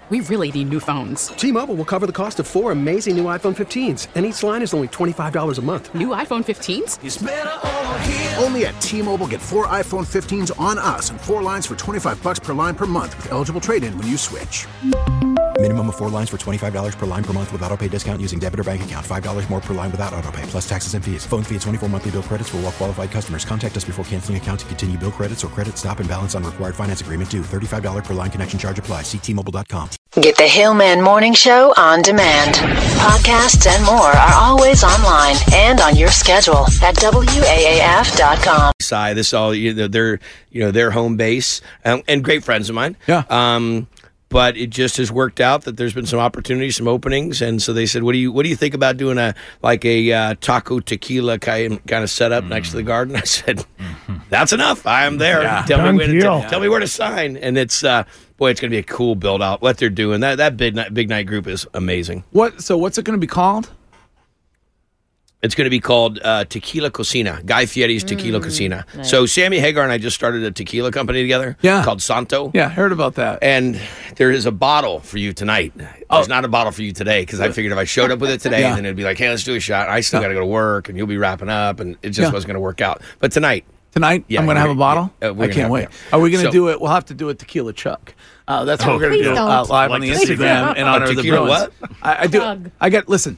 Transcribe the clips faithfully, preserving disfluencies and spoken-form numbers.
We really need new phones. T-Mobile will cover the cost of four amazing new iPhone fifteens, and each line is only twenty-five dollars a month. New iPhone fifteens? It's better over here. Only at T-Mobile, get four iPhone fifteens on us and four lines for twenty-five dollars per line per month with eligible trade-in when you switch. Minimum of four lines for twenty-five dollars per line per month with autopay discount using debit or bank account. five dollars more per line without autopay, plus taxes and fees. Phone fee at twenty-four monthly bill credits for well-qualified customers. Contact us before canceling account to continue bill credits or credit stop and balance on required finance agreement due. thirty-five dollars per line connection charge applies. See T Mobile dot com. Get the Hillman Morning Show on demand. Podcasts and more are always online and on your schedule at W A A F dot com. This is all you know, their you know their home base um, and great friends of mine. Yeah. Um, but it just has worked out that there's been some opportunities, some openings, and so they said, "What do you what do you think about doing a like a uh, taco tequila kind kind of setup mm. next to the garden?" I said, mm-hmm. "That's enough. I am there. Yeah. Tell Done me when to, deal. tell me where to sign." And it's uh, boy, it's going to be a cool build out. What they're doing that that big night, big night group is amazing. What? So what's it going to be called? It's going to be called uh, Tequila Cocina, Guy Fieri's Tequila mm, Cocina. nice. So Sammy Hagar and I just started a tequila company together yeah. called Santo. Yeah, heard about that. And there is a bottle for you tonight. There's oh. not a bottle for you today because I figured if I showed up with it today, yeah. then it'd be like, hey, let's do a shot. I still yeah. got to go to work, and you'll be wrapping up, and it just yeah. wasn't going to work out. But tonight. Tonight, yeah, I'm going to have a bottle? Yeah, uh, I can't have, wait. Yeah. Are we going to so, do it? We'll have to do a tequila chuck. Uh, that's what oh, we're going to do uh, live like on the Instagram in honor of the Bruins. What? I, I do. I get, listen.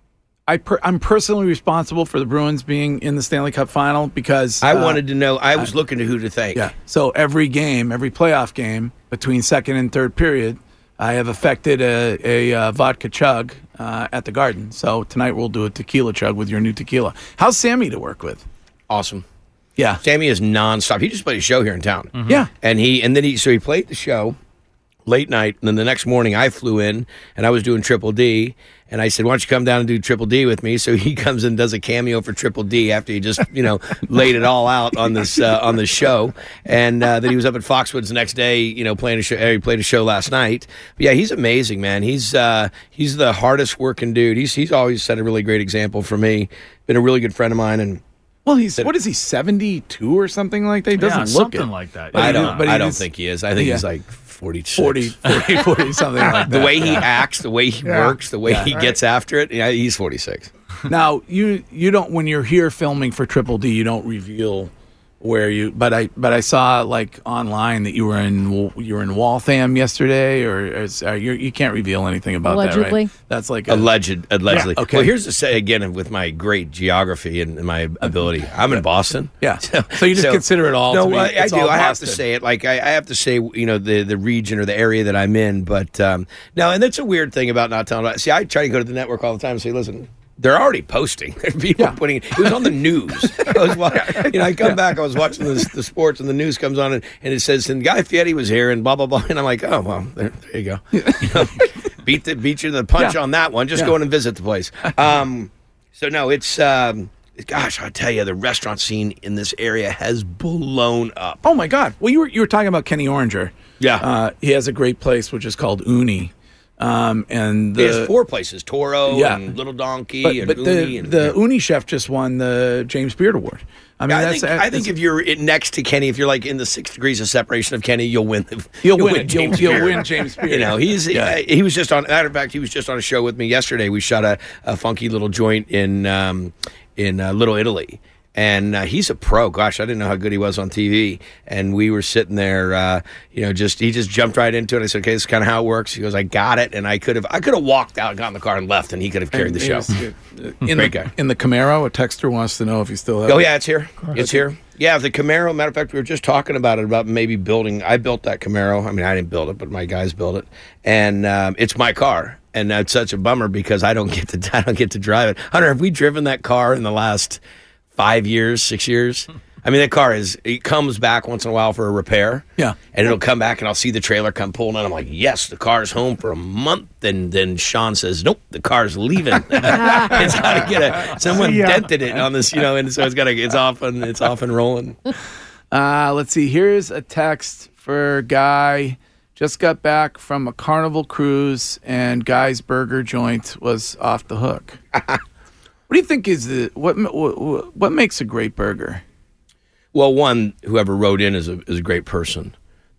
I per, I'm personally responsible for the Bruins being in the Stanley Cup final because I uh, wanted to know. I was I, looking to who to thank. Yeah. So every game, every playoff game between second and third period, I have affected a, a, a vodka chug uh, at the Garden. So tonight we'll do a tequila chug with your new tequila. How's Sammy to work with? Awesome. Yeah. Sammy is nonstop. He just played a show here in town. Mm-hmm. Yeah. And he and then he so he played the show late night, and then the next morning I flew in and I was doing Triple D. And I said, why don't you come down and do Triple D with me? So he comes and does a cameo for Triple D after he just, you know, laid it all out on this uh, on this show. And uh, then he was up at Foxwoods the next day, you know, playing a show. He played a show last night. But yeah, he's amazing, man. He's uh, he's the hardest working dude. He's he's always set a really great example for me. Been a really good friend of mine. And well, he's what is he, seventy-two or something like that? He doesn't yeah, look something it. like that. But I don't. But I don't just, think he is. I think yeah. he's like forty-six. forty, forty, forty something like that. The way he acts, the way he yeah. works, the way yeah. he gets after it. Yeah, he's forty-six. Now you you don't when you're here filming for Triple D, you don't reveal where you. But I but I saw like online that you were in you were in Waltham yesterday, or is, uh, you you can't reveal anything about Allegedly. that, right? That's like a, alleged allegedly. Yeah, okay. Well, here's to say again with my great geography and my ability. I'm in Boston. Yeah. So, so you just so, consider it all. No, to be, I, I it's do. all I have to Boston. say it. Like I, I have to say, you know, the the region or the area that I'm in. But um, no, and that's a weird thing about not telling. See, I try to go to the network all the time and say, listen. They're already posting. People yeah. putting it. It was on the news. I was watching, you know, I come yeah. back. I was watching the, the sports, and the news comes on, and, and it says, "And Guy Fieri was here," and blah blah blah. And I'm like, "Oh well, there, there you go. You know, beat the beat you to the punch yeah. on that one. Just yeah. go in and visit the place." Um, so no, it's um, gosh, I tell you, the restaurant scene in this area has blown up. Oh my God! Well, you were you were talking about Kenny Oranger. Yeah, uh, he has a great place which is called Uni. Um, and the, he has four places: Toro, yeah. and Little Donkey, but, and but Uni. The, and, the yeah. Uni chef just won the James Beard Award. I mean, I that's, think, that's, I think if you're next to Kenny, if you're like in the six degrees of separation of Kenny, you'll win. You'll, you'll win, win it. James You'll, Beard. you'll win James Beard. You know, he's yeah. he was just on. Matter of fact, he was just on a show with me yesterday. We shot a, a funky little joint in um, in uh, Little Italy. And uh, he's a pro. Gosh, I didn't know how good he was on T V. And we were sitting there, uh, you know, just he just jumped right into it. I said, "Okay, this is kind of how it works." He goes, "I got it." And I could have, I could have walked out, got in the car, and left, and he could have carried and the show. Was, uh, in, Great the, guy. in the Camaro, a texter wants to know if you still have. Oh it. yeah, it's here. It's here. Yeah, the Camaro. Matter of fact, we were just talking about it about maybe building. I built that Camaro. I mean, I didn't build it, but my guys built it, and um, it's my car. And that's such a bummer because I don't get to, I don't get to drive it. Hunter, have we driven that car in the last five years, six years? I mean, that car is, it comes back once in a while for a repair. Yeah. And it'll come back and I'll see the trailer come pulling in. I'm like, yes, the car's home for a month. And then Sean says, nope, the car's leaving. It's got to get a, someone yeah. dented it on this, you know, and so it's got to, it's off and, it's off and rolling. Uh, let's see. Here's a text for Guy. Just got back from a Carnival cruise and Guy's burger joint was off the hook. What do you think is the what, what what makes a great burger? Well, one, whoever wrote in is a is a great person.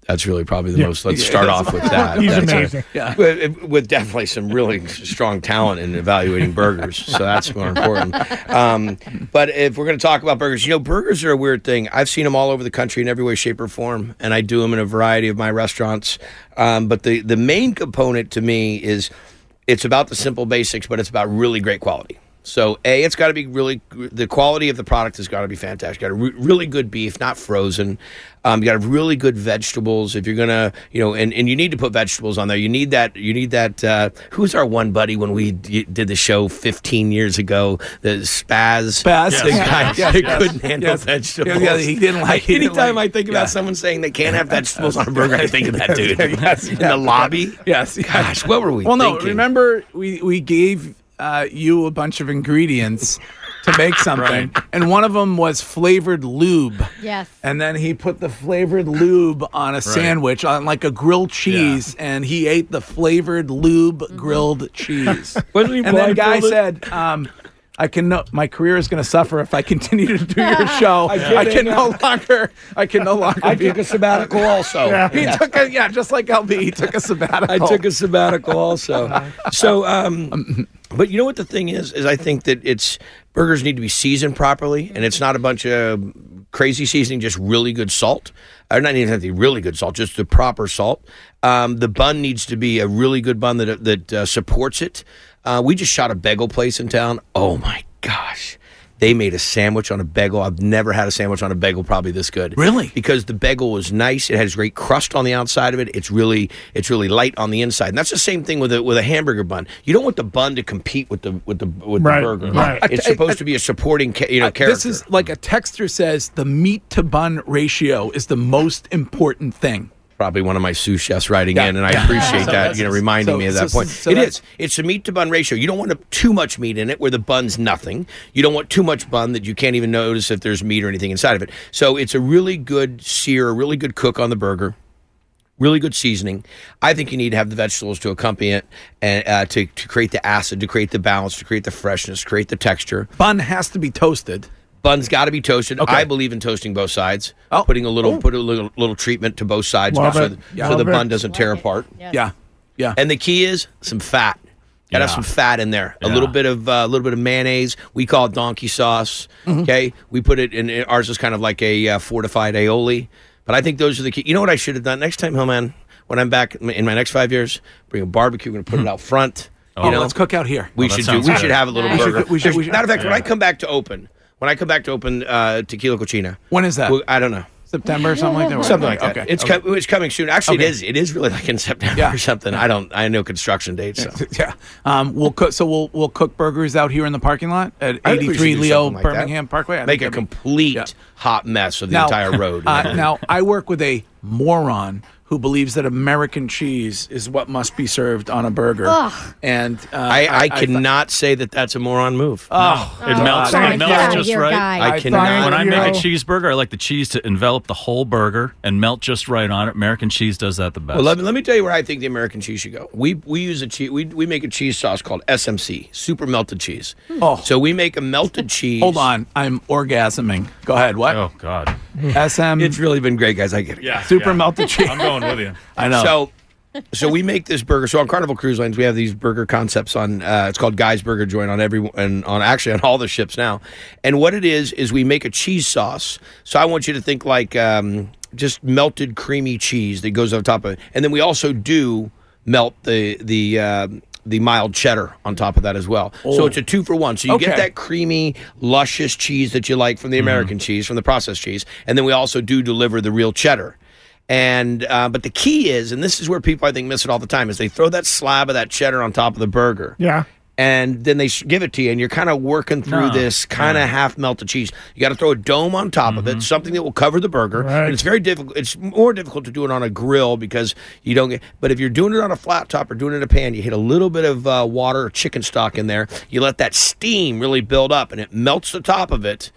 That's really probably the most. Let's start off with that. He's That's amazing. A, yeah. with, with definitely some really strong talent in evaluating burgers. So that's more important. Um, but if we're going to talk about burgers, you know, burgers are a weird thing. I've seen them all over the country in every way, shape, or form, and I do them in a variety of my restaurants. Um, but the, the main component to me is it's about the simple basics, but it's about really great quality. So, A, it's got to be really, the quality of the product has got to be fantastic. Got a re- really good beef, not frozen. Um, you got to have really good vegetables. If you're going to, you know, and, and you need to put vegetables on there. You need that, you need that, uh, who's our one buddy when we d- did the show fifteen years ago? The Spaz. Spaz. The Yes. guy Yes, that yes. couldn't handle Yes. vegetables. Yeah, yeah, he didn't like- he didn't Anytime like- I think yeah. about someone saying they can't have vegetables on a burger, I think of that dude. Yes, In yeah. the lobby. Yes. Gosh, what were we Well, no, thinking? remember we, we gave uh, you a bunch of ingredients to make something, and one of them was flavored lube. Yes. And then he put the flavored lube on a sandwich, on like a grilled cheese, and he ate the flavored lube grilled cheese. Wasn't he And then guy blindfolded? said, um, I can no, my career is going to suffer if I continue to do your show. I, get it. can no longer. I can no longer. I be took a sabbatical also. Yeah. He took a yeah, just like L B. He took a sabbatical. I took a sabbatical also. So, um, but you know what the thing is? Is I think that it's burgers need to be seasoned properly, and it's not a bunch of crazy seasoning, just really good salt. Or not even have to be really good salt, just the proper salt. Um, the bun needs to be a really good bun that that uh, supports it. Uh, we just shot a bagel place in town. Oh my gosh. They made a sandwich on a bagel. I've never had a sandwich on a bagel probably this good. Really? Because the bagel was nice. It has great crust on the outside of it. It's really it's really light on the inside. And that's the same thing with a with a hamburger bun. You don't want the bun to compete with the with the with Right, the burger. right. It's supposed to be a supporting ca- you know character. This is like a texter says the meat to bun ratio is the most important thing. Probably one of my sous chefs writing Yeah, in, and I yeah. appreciate So that, that's- you know, reminding so- me of that so- point. so It that's- is. It's a meat to bun ratio. You don't want to, too much meat in it where the bun's nothing. You don't want too much bun that you can't even notice if there's meat or anything inside of it. So it's a really good sear, a really good cook on the burger, really good seasoning. I think you need to have the vegetables to accompany it and uh, to, to create the acid, to create the balance, to create the freshness, create the texture. Bun has to be toasted. Bun's got to be toasted. Okay. I believe in toasting both sides, Oh. putting a little Oh. put a little, little treatment to both sides Love so, it. th- Yeah. so the Love bun it. doesn't tear apart. Yes. Yeah, yeah. And the key is some fat. Got to have Yeah. some fat in there. A Yeah. little bit of a uh, little bit of mayonnaise. We call it donkey sauce. Okay, we put it in. Ours is kind of like a uh, fortified aioli. But I think those are the key. You know what I should have done next time, Hillman? When I'm back in my next five years, bring a barbecue. We're gonna put it out front. Oh, You know, let's cook out here. we Oh, that should do. sounds We good. should have a little We should- burger. we should- we should- Matter of fact, when I come back to open, when I come back to open uh, Tequila Cochina, When is that? well, I don't know. September or something like that. Something like that. Okay. It's okay. co- it's coming soon. Actually, Okay. it is. It is really like in September Yeah. or something. I don't. I know construction dates. So. Yeah. Um, we'll cook. So we'll we'll cook burgers out here in the parking lot at I think we should eighty-three do Leo something like that. Birmingham Parkway. I Make think a that'd be- complete Yeah. hot mess of the entire road. Uh, now, I work with a moron who believes that American cheese is what must be served on a burger. Ugh. And uh, I, I, I cannot say that that's a moron move. Oh, It melts, Sorry, it melts yeah, just your right. guy. I I cannot. When I make a Yo. cheeseburger, I like the cheese to envelop the whole burger and melt just right on it. American cheese does that the best. Well, let me, let me tell you where I think the American cheese should go. We we use a cheese. We, we make a cheese sauce called S M C, super melted cheese. Oh. So we make a melted cheese. hold on. I'm orgasming. Go ahead. What? oh God, S M. It's really been great, guys. I get it. yeah, super yeah. melted cheese. I'm going with you. I know. So, so we make this burger. So on Carnival Cruise Lines, we have these burger concepts on. Uh, it's called Guy's Burger Joint on every and on actually on all the ships now. And what it is is we make a cheese sauce. So I want you to think like um, just melted creamy cheese that goes on top of it, and then we also do melt the the. Uh, the mild cheddar on top of that as well. So it's a two for one. So you get Okay. that creamy, luscious cheese that you like from the American cheese, from the processed cheese. And then we also do deliver the real cheddar. And uh, but the key is, and this is where people I think miss it all the time, is they throw that slab of that cheddar on top of the burger. Yeah. And then they sh- give it to you, and you're kind of working through No, this kind of half melted cheese. You got to throw a dome on top of it, something that will cover the burger. Right. And it's very difficult. It's more difficult to do it on a grill because you don't get. But if you're doing it on a flat top or doing it in a pan, you hit a little bit of uh, water or chicken stock in there. You let that steam really build up, and it melts the top of it.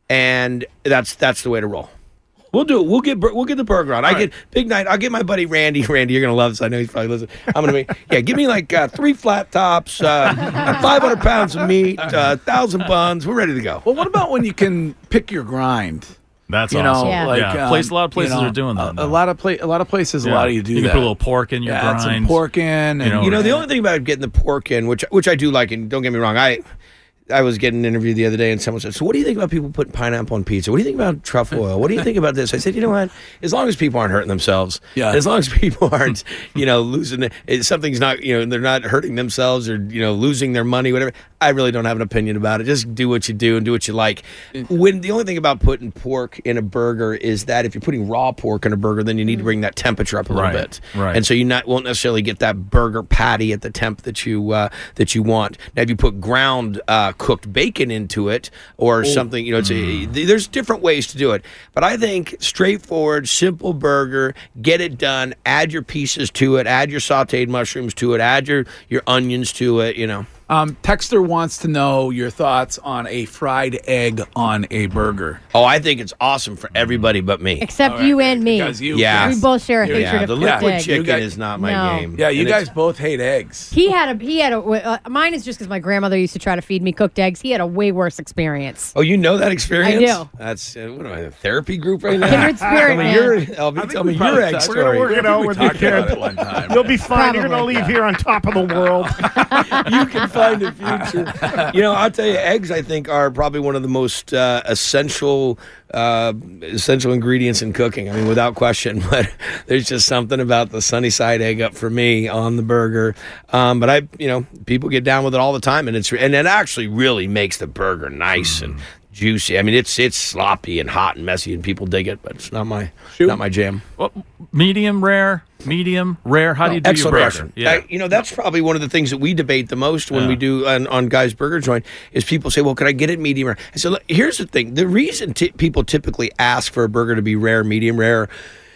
And that's that's the way to roll. We'll do it. We'll get bur- we'll get the burger on. I get big night. I'll get my buddy Randy. Randy, you're gonna love this. I know he's probably listening. I'm gonna be yeah. Give me like uh, three flat tops, uh, five hundred pounds of meat, uh, thousand buns. We're ready to go. Well, what about when you can pick your grind? That's you awesome. know, Yeah. like Yeah. um, Place- a lot of places you know, are doing that A, now. a lot of pla- a lot of places Yeah. allow you to do you that. can put a little pork in your yeah, add some grind. pork in, and You know, You know, the only thing about getting the pork in, which which I do like, and don't get me wrong, I I was getting an interview the other day, and someone said, "So, what do you think about people putting pineapple on pizza? What do you think about truffle oil? What do you think about this?" I said, "You know what? As long as people aren't hurting themselves, Yeah. as long as people aren't, you know, losing it, something's not, you know, they're not hurting themselves or you know losing their money, whatever. I really don't have an opinion about it. Just do what you do and do what you like. When the only thing about putting pork in a burger is that if you're putting raw pork in a burger, then you need to bring that temperature up a little Right, bit, right. and so you not won't necessarily get that burger patty at the temp that you uh, that you want. Now, if you put ground uh, cooked bacon into it or something, you know, it's a, there's different ways to do it. But I think straightforward, simple burger, get it done. Add your pieces to it. Add your sautéed mushrooms to it. Add your your onions to it. You know. Um, Texter wants to know your thoughts on a fried egg on a burger. Oh, I think it's awesome for everybody but me. Except you and me. Because you, Yeah. We both share a Yeah, hatred Yeah, of the cooked liquid eggs. chicken You guys- is not my No. game. yeah, you And guys it's- both hate eggs. He had a he had a uh, mine is just because my grandmother used to try to feed me cooked eggs. He had a way worse experience. Oh, you know that experience? I do. That's uh, what am I, a therapy group right now? Kindred spirit, Tell me man. your, Elvie, tell me your egg We're gonna story. work it out with you, talked about kid. it one time. You'll be fine. You're Probably. gonna leave here on top of the world. You can find a future. You know, I'll tell you, eggs, I think, are probably one of the most uh, essential uh, essential ingredients in cooking. I mean, without question. But there's just something about the sunny side egg up for me on the burger. Um, but I, you know, people get down with it all the time, and it's and it actually really makes the burger nice and juicy. I mean, it's it's sloppy and hot and messy, and people dig it, but it's not my not my jam. Well, medium rare, medium rare. How do you do Excellent your burger? question. Yeah. I- you know, that's probably one of the things that we debate the most when Yeah. we do on, on Guy's Burger Joint is people say, well, could I get it medium rare? I said, look, here's the thing. The reason t- people typically ask for a burger to be rare, medium rare,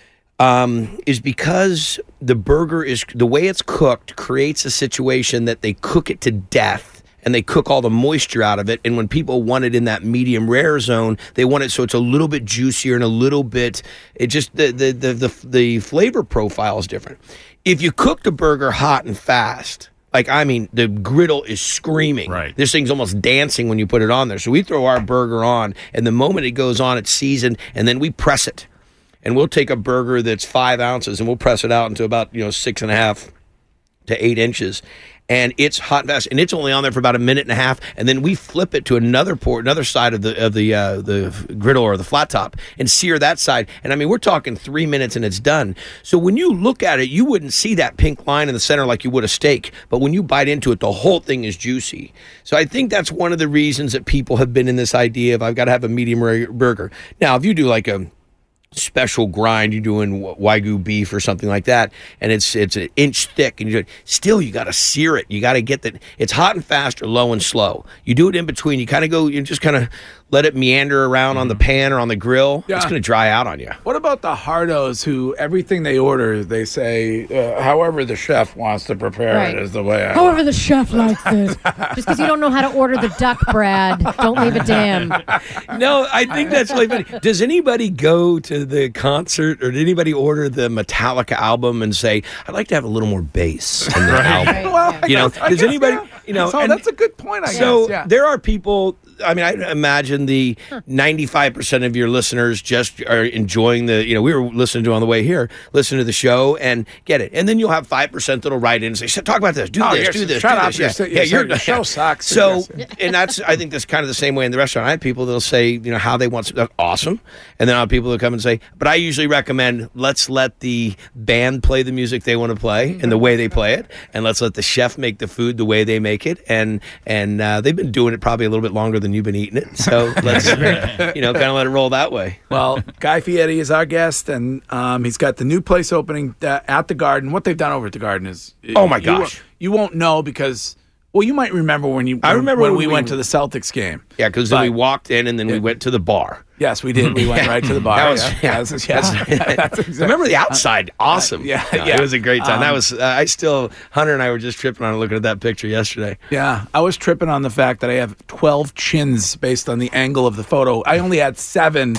um, is because the burger is, the way it's cooked creates a situation that they cook it to death. And they cook all the moisture out of it. And when people want it in that medium rare zone, they want it so it's a little bit juicier and a little bit. It just the the the the, the flavor profile is different. If you cook the burger hot and fast, like I mean, the griddle is screaming. Right. This thing's almost dancing when you put it on there. So we throw our burger on, and the moment it goes on, it's seasoned, and then we press it. And we'll take a burger that's five ounces, and we'll press it out into about you know six and a half to eight inches. And it's hot and fast, and it's only on there for about a minute and a half, and then we flip it to another port, another side of the of the uh, the griddle or the flat top, and sear that side. And I mean, we're talking three minutes, and it's done. So when you look at it, you wouldn't see that pink line in the center like you would a steak, but when you bite into it, the whole thing is juicy. So I think that's one of the reasons that people have been in this idea of I've got to have a medium rare burger. Now, if you do like a special grind, you're doing Wagyu beef or something like that, and it's it's an inch thick, and you still you got to sear it. You got to get that. It's hot and fast or low and slow. You do it in between. You kind of go. You just kind of let it meander around on the pan or on the grill. Yeah. It's going to dry out on you. What about the hardos who everything they order, they say, uh, however the chef wants to prepare Right. it is the way I However, the chef likes it. Just because you don't know how to order the duck, Brad, don't leave a damn. No, I think that's really funny. Does anybody go to the concert or did anybody order the Metallica album and say, I'd like to have a little more bass in the album? Right, Well, yeah. You know, I does guess, anybody, yeah. you know, So and- that's a good point, I So guess. Yeah. there are people. I mean, I imagine the ninety-five percent of your listeners just are enjoying the. You know, we were listening to on the way here, listen to the show and get it, and then you'll have five percent that'll write in and say, "Talk about this, do Oh, this, you're- do this, shut do up, this." you're- Yeah, you're- your show sucks. So, Yes. and that's I think that's kind of the same way in the restaurant. I have people that'll say, you know, how they want something awesome, and then I have people that come and say, but I usually recommend let's let the band play the music they want to play and the way they play it, and let's let the chef make the food the way they make it, and and uh, they've been doing it probably a little bit longer than you've been eating it, so let's you know kind of let it roll that way. Well, Guy Fieri is our guest, and um, he's got the new place opening uh, at the Garden. What they've done over at the Garden is, Oh, my you gosh. won't- you won't know because, well, you might remember when you. I when- remember when, when we, we- went to the Celtics game. Yeah, because then But- we walked in and then we Yeah. went to the bar. Yes, we did. We went right to the bar. That was, yeah. yeah, That's, yeah. that's- That's exactly- Remember the outside? Awesome. yeah, No, yeah. It was a great time. that Um, was. Uh, I still. Hunter and I were just tripping on it looking at that picture yesterday. Yeah, I was tripping on the fact that I have twelve chins based on the angle of the photo. I only had seven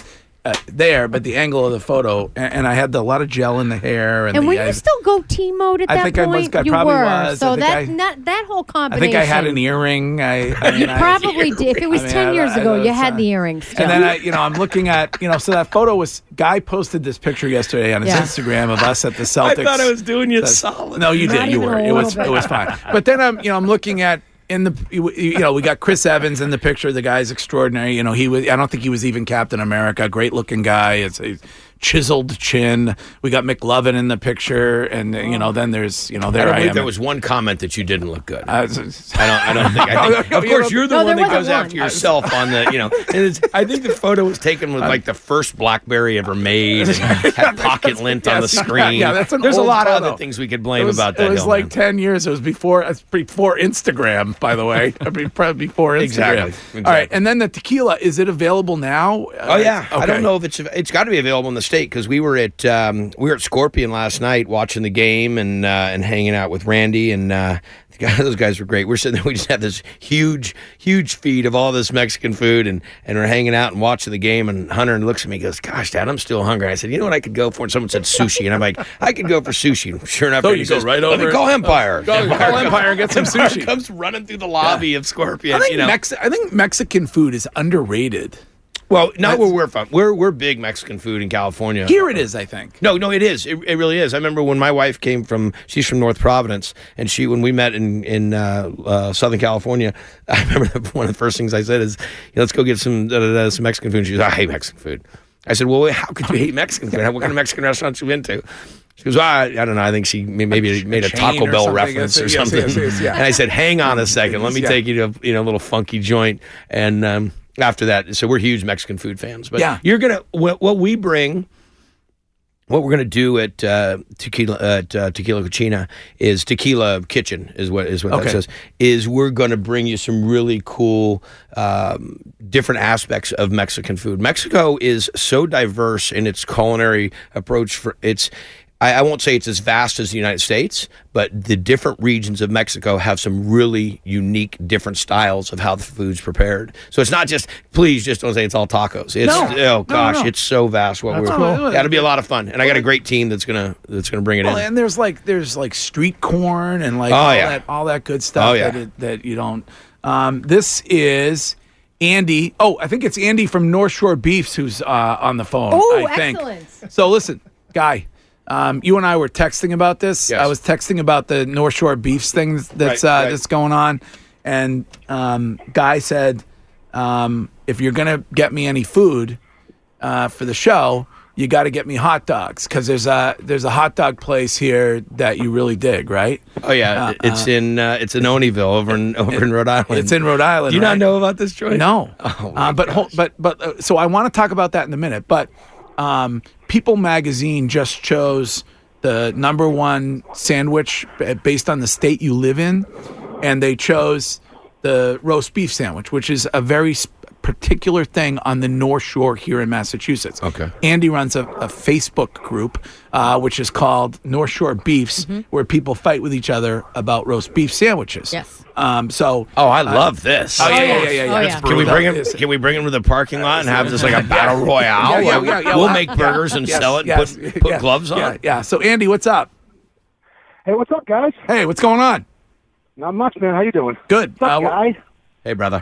uh, there, but the angle of the photo, and, and I had the, a lot of gel in the hair. And, And the, were you I, still goatee mode at I that think I point? was- I you probably were. was. I So think that, I- that that whole I combination. think I had an earring. I, I mean, You I- probably did. If it was I mean, ten I- years I- ago, I- you had the earrings. Still. And then I, you know, I'm looking at, you know, so that photo was. Guy posted this picture yesterday on his Yeah. Instagram of us at the Celtics. I thought I was doing you Says- solid. No, you Not did. You even were. a It was. little bit. It was fine. But then I'm, you know, I'm looking at in the, you you know, we got Chris Evans in the picture. The guy's extraordinary. You know, he was. I don't think he was even Captain America. Great looking guy. It's a chiseled chin. We got McLovin in the picture, and uh, you know, then there's, you know, I there don't I, believe am. there was one comment that you didn't look good. I, I don't. I don't think. I think of course, you're the No, one there that goes wasn't one. after yourself on the. You know, and it's, I think the photo was taken with like the first BlackBerry ever made, and had pocket lint on the Yes, screen. Yeah, that's an There's a old lot of photo. other things we could blame It was, about that. It was Hillman. like ten years. It was before. It's before Instagram, by the way. I mean, probably before Instagram. Exactly, exactly. All right, and then the tequila. Is it available now? Oh yeah, Uh, I don't okay. know if it's it's got to be available in the state because we were at um, we were at Scorpion last night watching the game and uh, and hanging out with Randy and uh, the guy, those guys were great. We're sitting there, we just had this huge huge feed of all this Mexican food and, and we're hanging out and watching the game and Hunter looks at me and goes, "Gosh, Dad, I'm still hungry." I said, "You know what I could go for?" And someone said sushi and I'm like, "I could go for sushi." And sure enough, So Randy you go says, right "Let me over- call Empire." Go- call Empire and get some Empire sushi. comes running through the lobby of Scorpion. I think you know. Mex- I think Mexican food is underrated. Well, not That's- where we're from. We're we're big Mexican food in California. Here it is, I think. No, no, it is. It, it really is. I remember when my wife came from. She's from North Providence, and she when we met in in uh, uh, Southern California. I remember one of the first things I said is, "Yeah, let's go get some da, da, da, some Mexican food." And she goes, "I hate Mexican food." I said, "Well, how could you hate Mexican food? What kind of Mexican restaurants you been to?" She goes, well, I, I don't know. I think she may- maybe made a chain Taco or Bell something. reference Yes, or yes, something. yes, yes, yeah. And I said, "Hang on a second. Let me Yeah. take you to a, you know a little funky joint." And um, after that, so we're huge Mexican food fans. But Yeah. you're gonna what, what we bring. What we're going to do at uh, Tequila at uh, Tequila Cucina is Tequila Kitchen is what is what Okay. that says. Is we're going to bring you some really cool um, different aspects of Mexican food. Mexico is so diverse in its culinary approach. For its, I, I won't say it's as vast as the United States, but the different regions of Mexico have some really unique, different styles of how the food's prepared. So it's not just, please just don't say it's all tacos. It's No. oh No, gosh, no. it's so vast. What That's we're cool. that'll be a lot of fun, and I got a great team that's gonna that's gonna bring it Well, in. and there's like there's like street corn and like Oh, all yeah. that all that good stuff Oh, yeah. that it, that you don't. Um, this is Andy. Oh, I think it's Andy from North Shore Beefs who's uh, on the phone. Oh, I think. excellent. So listen, Guy. Um, you and I were texting about this. Yes. I was texting about the North Shore Beefs thing that's Right, uh, right. that's going on, and um, Guy said, um, "If you're gonna get me any food uh, for the show, you got to get me hot dogs because there's a there's a hot dog place here that you really dig, right? Oh yeah, Uh, it's uh, in uh, it's in Oneyville over in over in Rhode Island. It's in Rhode Island. Do you right? not know about this joint? No. Oh, my uh, but hold, but but uh, so I want to talk about that in a minute. But um, People Magazine just chose the number one sandwich b- based on the state you live in, and they chose the roast beef sandwich, which is a very sp- particular thing on the North Shore here in Massachusetts. Okay. Andy runs a, a Facebook group, uh, which is called North Shore Beefs, where people fight with each other about roast beef sandwiches. Yes. Um, so. Oh, I uh, love this. Oh yeah, yeah, yeah. yeah, yeah. Oh, It's yeah. Can we brutal. bring him? It's- Can we bring him to the parking lot and have this like a battle royale? Yeah, yeah, where yeah, yeah. We'll Well, make burgers and Yes, sell it and yes, put, put yeah, gloves on. Yeah, yeah. So Andy, what's up? Hey, what's up, guys? Hey, what's going on? Not much, man. How you doing? Good. What's up, Uh, guys? Hey, brother.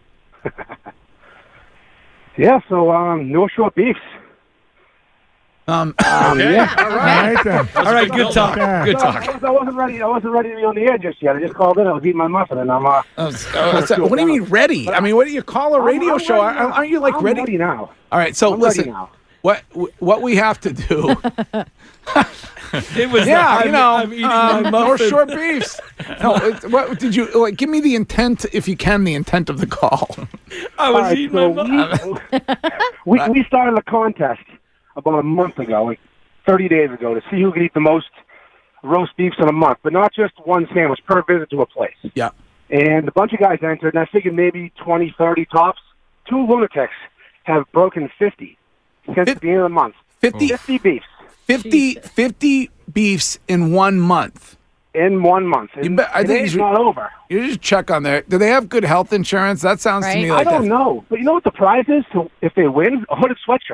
Yeah, so um, North Shore Beefs. Um, Um, yeah. All right. All right, All right, good talk. Good So, I, talk. was, I wasn't ready. I wasn't ready to be on the air just yet. I just called in. I was eating my muffin, and I'm. Uh, uh, so- what do you mean ready? I mean, what do you call a radio I'm show? ready now. Aren't you like I'm ready? ready now. All right. So I'm ready listen, now. what what we have to do? It was yeah, you know, I'm eating um, my North muffin. Shore Beefs. No, it, what did you like? Give me the intent, if you can, the intent of the call. I All was right, eating so my muffin. we, we we started a contest about a month ago, like thirty days ago, to see who could eat the most roast beefs in a month, but not just one sandwich per visit to a place. Yeah. And a bunch of guys entered, and I figured maybe twenty, thirty tops. Two lunatics have broken fifty since Fif- the beginning of the month. fifty, fifty beefs fifty, fifty beefs in one month. in one month. And You bet- I think you today's should- not over. You just check on there. Do they have good health insurance? That sounds to Right. me I like don't that. know. But you know what the prize is to, if they win? A hooded sweatshirt.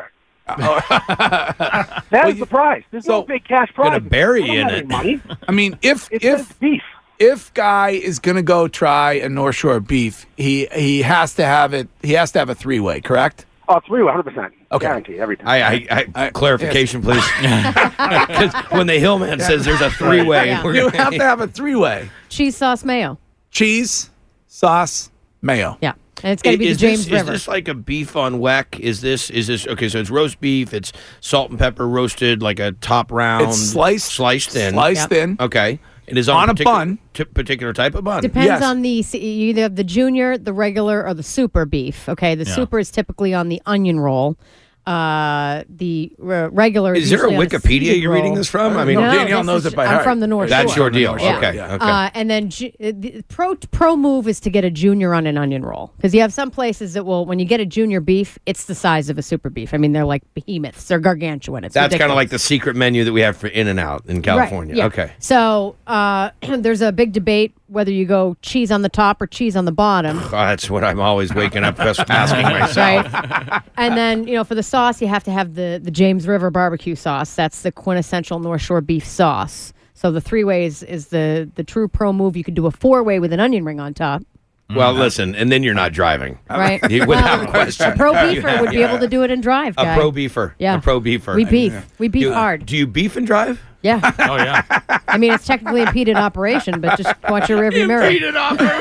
That is the prize. There's no big cash prize. Got a berry I don't in have it. any money. I mean, if It if says beef. if Guy is going to go try a North Shore beef, he he has to have it. He has to have a three way, correct? Oh, three, one hundred percent. Okay. Guaranteed every time. I, I, I, I- clarification, please. Because when the Hillman says there's a three-way, Yeah. we're You gonna- have to have a three way: Cheese sauce mayo. cheese, sauce, mayo. Yeah. And it's going to be the is James this, River. Is this like a beef on weck? Is this is this okay? So it's roast beef. It's salt and pepper roasted, like a top round. It's sliced, sliced thin. sliced Yep. thin. Okay. It is on, On a particular, bun. t- particular type of bun. Depends Yes. on the you either have the junior, the regular, or the super beef. Okay, the Yeah. super is typically on the onion roll. Uh, the uh, regular Is there a usually on Wikipedia seaweed you're reading roll. this from? I mean, No, No, Danielle this knows is- it by I'm heart. from the North that's Shore. your deal. Yeah. Okay. Yeah. Okay. Uh, and then ju- uh, the pro pro move is to get a junior on an onion roll because you have some places that will when you get a junior beef, it's the size of a super beef. I mean, they're like behemoths. They're gargantuan. It's That's kind of ridiculous. like the secret menu that we have for In-N-Out in California. Right, yeah. Okay. So uh, there's a big debate whether you go cheese on the top or cheese on the bottom. Oh, that's what I'm always waking up just asking myself. Right. And then, you know, for the sauce, you have to have the, the James River barbecue sauce. That's the quintessential North Shore beef sauce. So the three ways is the, the true pro move. You could do a four way with an onion ring on top. Well, listen, and then you're not driving. Right. You- Without Well, question. A pro beefer would be able to do it and drive, A guy. pro beefer. Yeah. A pro beefer. We beef. We beef Do, hard. do you beef and drive? Yeah. Oh yeah. I mean, it's technically impeded operation, but just watch your rearview mirror. Impeded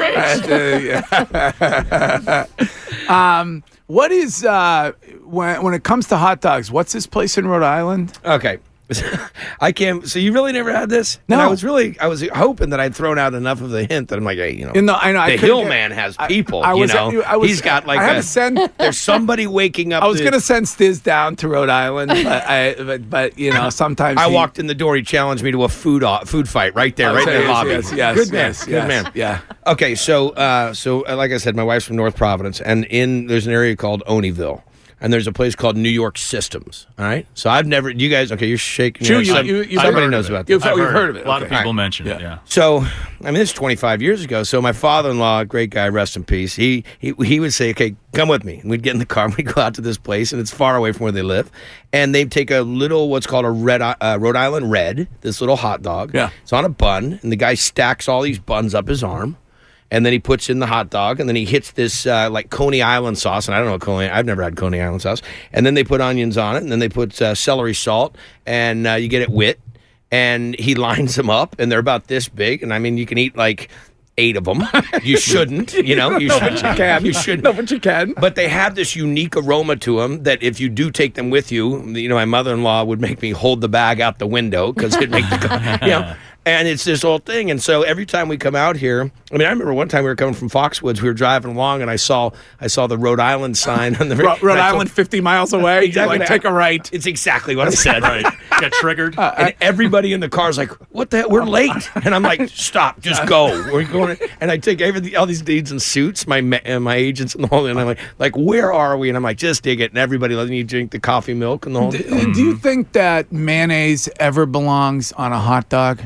operation. um, what is uh, when when it comes to hot dogs? What's this place in Rhode Island? Okay. I can't. So you really never had this? No. And I was really, I was hoping that I'd thrown out enough of the hint that I'm like, hey, you know, In the, I know I the couldn't Hill get- Man has I- people. I, you was, know, I was, he's got like I had a. to send. There's somebody waking up. I was the- going to send Stiz down to Rhode Island, but, I, but, but you know, sometimes I he- walked in the door. He challenged me to a food off, food fight right there, Oh, right in the yes, lobby. yes, yes, good man, yes, good yes, man. yeah. Okay, so uh, so uh, like I said, my wife's from North Providence, and in there's an area called Oneyville. And there's a place called New York Systems. All right, so I've never. You guys, okay? You're shaking. True, your head. you- Some- you- you've somebody heard knows of it. about this. You've- I've we've heard, heard of it. it. A lot of Okay. people All right. mention it. Yeah. Yeah. So, I mean, this is twenty-five years ago. So my father-in-law, great guy, rest in peace. He he he would say, "Okay, come with me." And we'd get in the car and we'd go out to this place, and it's far away from where they live. And they take a little, what's called a red uh, Rhode Island Red, this little hot dog. Yeah. It's on a bun, and the guy stacks all these buns up his arm. And then he puts in the hot dog, and then he hits this uh, like Coney Island sauce, and I don't know what Coney. I've never had Coney Island sauce. And then they put onions on it, and then they put uh, celery salt, and uh, you get it wit. And he lines them up, and they're about this big. And I mean, you can eat like eight of them. You shouldn't, you know. You No, should. but you can. You should. No, but you can. But they have this unique aroma to them that if you do take them with you, you know, my mother-in-law would make me hold the bag out the window because it'd make the, you know. And it's this whole thing. And so every time we come out here, I mean, I remember one time we were coming from Foxwoods, we were driving along, and I saw I saw the Rhode Island sign on the Ro- Rhode and I Island, told- fifty miles away. Exactly. Like, take a right. It's exactly what I said. Right. Got triggered. And everybody in the car is like, "What the hell? We're late." And I'm like, "Stop! Just go. We're going." And I take everything, all these dudes in suits, my ma- uh, my agents and the whole. And I'm like, "Like, where are we?" And I'm like, "Just dig it." And everybody letting you drink the coffee milk and the whole. Do, do you think that mayonnaise ever belongs on a hot dog?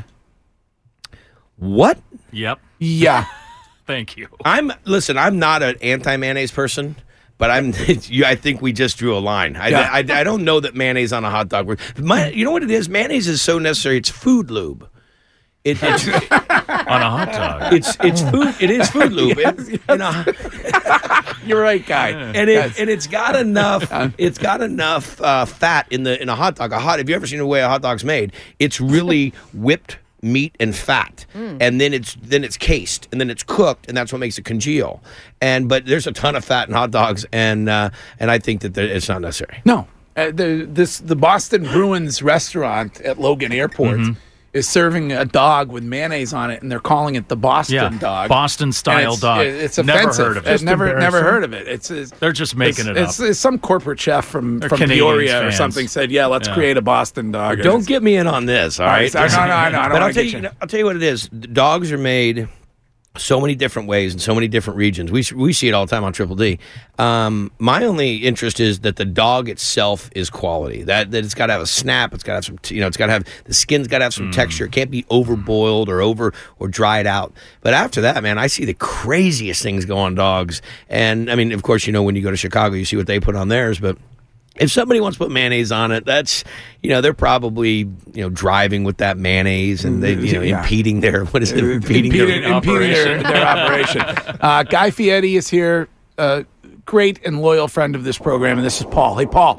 What? Yep. Yeah. Thank you. I'm listen. I'm not an anti mayonnaise person. But I'm, you, I think we just drew a line. I, Yeah. I, I don't know that mayonnaise on a hot dog works. My, you know what it is? Mayonnaise is so necessary. It's food lube. It, it's On a hot dog. it's it's food. It is food lube. It- you know, You're right, guy. and it and it's got enough. It's got enough uh, fat in the in a hot dog. A hot. Have you ever seen the way a hot dog's made? It's really whipped meat and fat, and then it's then it's cased, and then it's cooked, and that's what makes it congeal. And but there's a ton of fat in hot dogs, and uh, and I think that there, it's not necessary. No. Uh, the this the Boston Bruins restaurant at Logan Airport is serving a dog with mayonnaise on it, and they're calling it the Boston Yeah. dog. Boston style And it's, dog. It's Never offensive. heard of it. I've Just never never embarrassing. heard of it. It's, it's They're just making it's, it up. it's, it's some corporate chef from They're from Canadians Peoria or fans. something said, "Yeah, let's Yeah. create a Boston dog." And Don't it's- get me in on this, all All right? right, I know, I know, I know. I don't But wanna I'll tell get you, you- I'll tell you what it is. The dogs are made so many different ways in so many different regions. We we see it all the time on Triple D. Um, my only interest is that the dog itself is quality. That that it's got to have a snap. It's got to have some. You know, it's got to have the skin's got to have some texture. It can't be overboiled or over or dried out. But after that, man, I see the craziest things go on dogs. And I mean, of course, you know, when you go to Chicago, you see what they put on theirs, but. if somebody wants to put mayonnaise on it, that's, you know, they're probably, you know, driving with that mayonnaise and they, you know, Yeah. impeding their, what is it, impeding, impeding, their impeding their, operation. their operation. Uh, Guy Fieri is here, uh, great and loyal friend of this program, and this is Paul. Hey, Paul.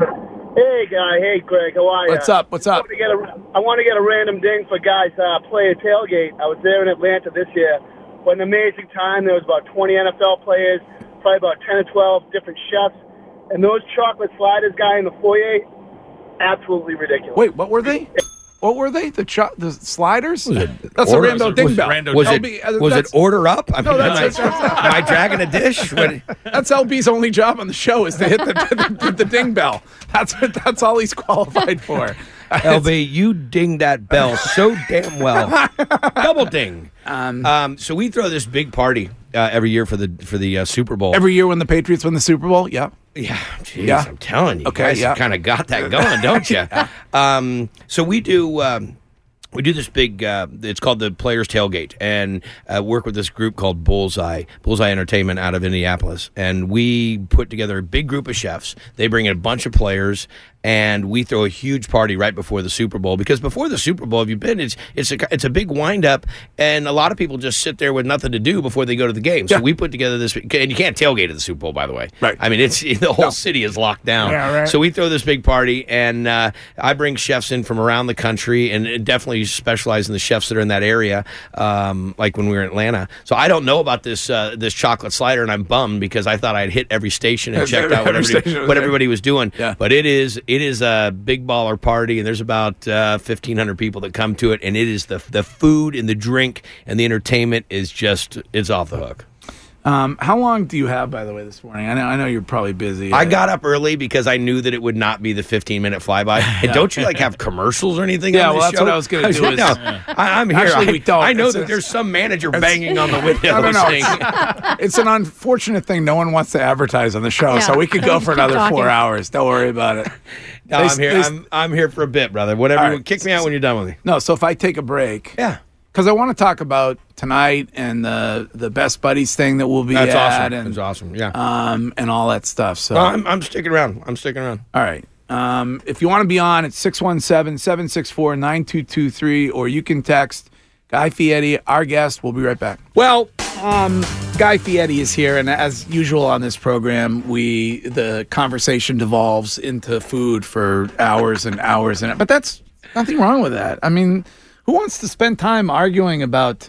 Hey, Guy. Hey, Greg. How are you? What's up? What's up? I want to get a, I want to get a random ding for Guy's uh, player tailgate. I was there in Atlanta this year. What an amazing time. There was about twenty N F L players, probably about ten or twelve different chefs. And those chocolate sliders, Guy, in the foyer, absolutely ridiculous. Wait, what were they? What were they? The cho- the sliders? Was it That's order- a rando was ding it bell. rando Was L it- B, uh, was it that's- order up? I No, mean, that's, am I- that's- am I dragging a dish? What- That's L B's only job on the show is to hit the, the, the, the ding bell. That's what, that's all he's qualified for. L B, you ding that bell so damn well. Double ding. Um, um, so we throw this big party uh, every year for the for the uh, Super Bowl. Every year when the Patriots win the Super Bowl, yeah. Yeah, geez, Yeah. I'm telling you, Okay, guys yeah. kind of got that going, don't you? um, so we do. Um, We do this big, uh, it's called the Players Tailgate, and uh, work with this group called Bullseye, Bullseye Entertainment out of Indianapolis. And we put together a big group of chefs. They bring in a bunch of players, and we throw a huge party right before the Super Bowl. Because before the Super Bowl, if you've been, it's it's a, it's a big wind-up, and a lot of people just sit there with nothing to do before they go to the game. So Yeah. we put together this, and you can't tailgate at the Super Bowl, by the way. Right. I mean, it's the whole city is locked down. Yeah, right. So we throw this big party, and uh, I bring chefs in from around the country, and it definitely specialize in the chefs that are in that area, um, like when we were in Atlanta. So I don't know about this uh, this chocolate slider, and I'm bummed because I thought I'd hit every station and checked out what, Every everybody, station was what there. everybody was doing. Yeah. But it is it is a big baller party, and there's about uh, fifteen hundred people that come to it, and it is the the food and the drink and the entertainment is just it's off the hook. Um, how long do you have, by the way, this morning? I know, I know you're probably busy. I got up early because I knew that it would not be the fifteen minute flyby. And don't you like have commercials or anything? Yeah, on this well, that's show? what I was gonna do is- no, I, I'm here. Actually, I, we don't. I know It's- that it's- there's some manager it's- banging on the window No, no, no. saying, It's, it's an unfortunate thing. No one wants to advertise on the show, Yeah. so we could go for Keep another talking. four hours. Don't worry about it. "No, They- I'm here. they- I'm, I'm here for a bit, brother. Whatever. All you right. Kick me out when you're done with me." No, so if I take a break, Yeah. because I want to talk about tonight and the the best buddies thing that we'll be That's at, awesome. and That's awesome. Yeah. um and all that stuff. So Well, I'm, I'm sticking around. I'm sticking around. all right. Um, if you want to be on, it's six one seven, seven six four, nine two two three, or you can text Guy Fieri, our guest. We'll be right back. Well, um, Guy Fieri is here, and as usual on this program, we the conversation devolves into food for hours and hours, and but that's nothing wrong with that. I mean, who wants to spend time arguing about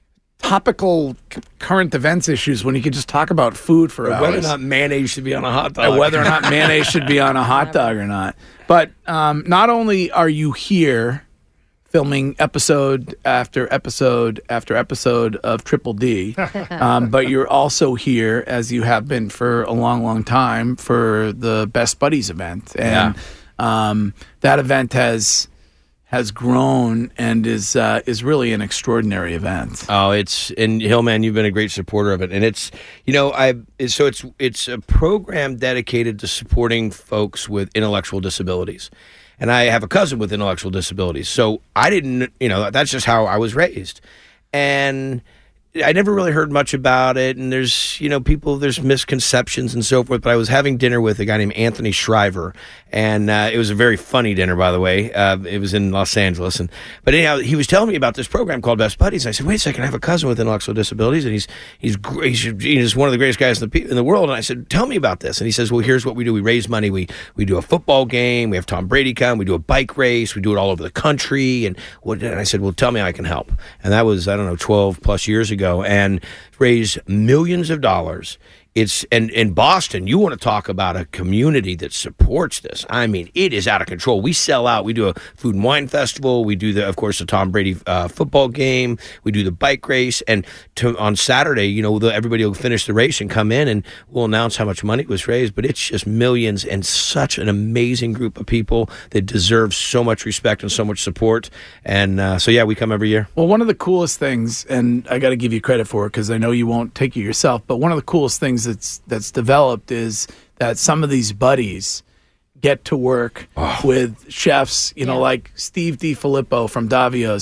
topical c- current events issues when you could just talk about food for hours? Whether or not mayonnaise should be on a hot dog. And whether or not mayonnaise should be on a hot dog or not. But um, not only are you here filming episode after episode after episode of Triple D, um, but you're also here, as you have been for a long, long time, for the Best Buddies event. And um, that event has has grown and is uh, is really an extraordinary event. Oh, it's and Hillman, you've been a great supporter of it, and it's you know I so it's it's a program dedicated to supporting folks with intellectual disabilities, and I have a cousin with intellectual disabilities, so I didn't you know that's just how I was raised, and I never really heard much about it, and there's you know people there's misconceptions and so forth. But I was having dinner with a guy named Anthony Shriver, and uh, it was a very funny dinner, by the way. Uh, it was in Los Angeles, and but anyhow, he was telling me about this program called Best Buddies. I said, "Wait a second, I have a cousin with intellectual disabilities, and he's he's great. He's, he's one of the greatest guys in the pe- in the world." And I said, "Tell me about this." And he says, "Well, here's what we do: we raise money. We we do a football game. We have Tom Brady come. We do a bike race. We do it all over the country." And what? And I said, "Well, tell me how I can help." And that was I don't know twelve plus years ago. And raise millions of dollars. It's and in Boston, you want to talk about a community that supports this. I mean, it is out of control. We sell out. We do a food and wine festival. We do the, of course, the Tom Brady uh, football game. We do the bike race. And to, on Saturday, you know, the, everybody will finish the race and come in, and we'll announce how much money was raised. But it's just millions, and such an amazing group of people that deserve so much respect and so much support. And uh, so, yeah, we come every year. Well, one of the coolest things, and I got to give you credit for it because I know you won't take it yourself, but one of the coolest things that's that's developed is that some of these buddies get to work Oh. with chefs, you know, like Steve DiFilippo from Davio's,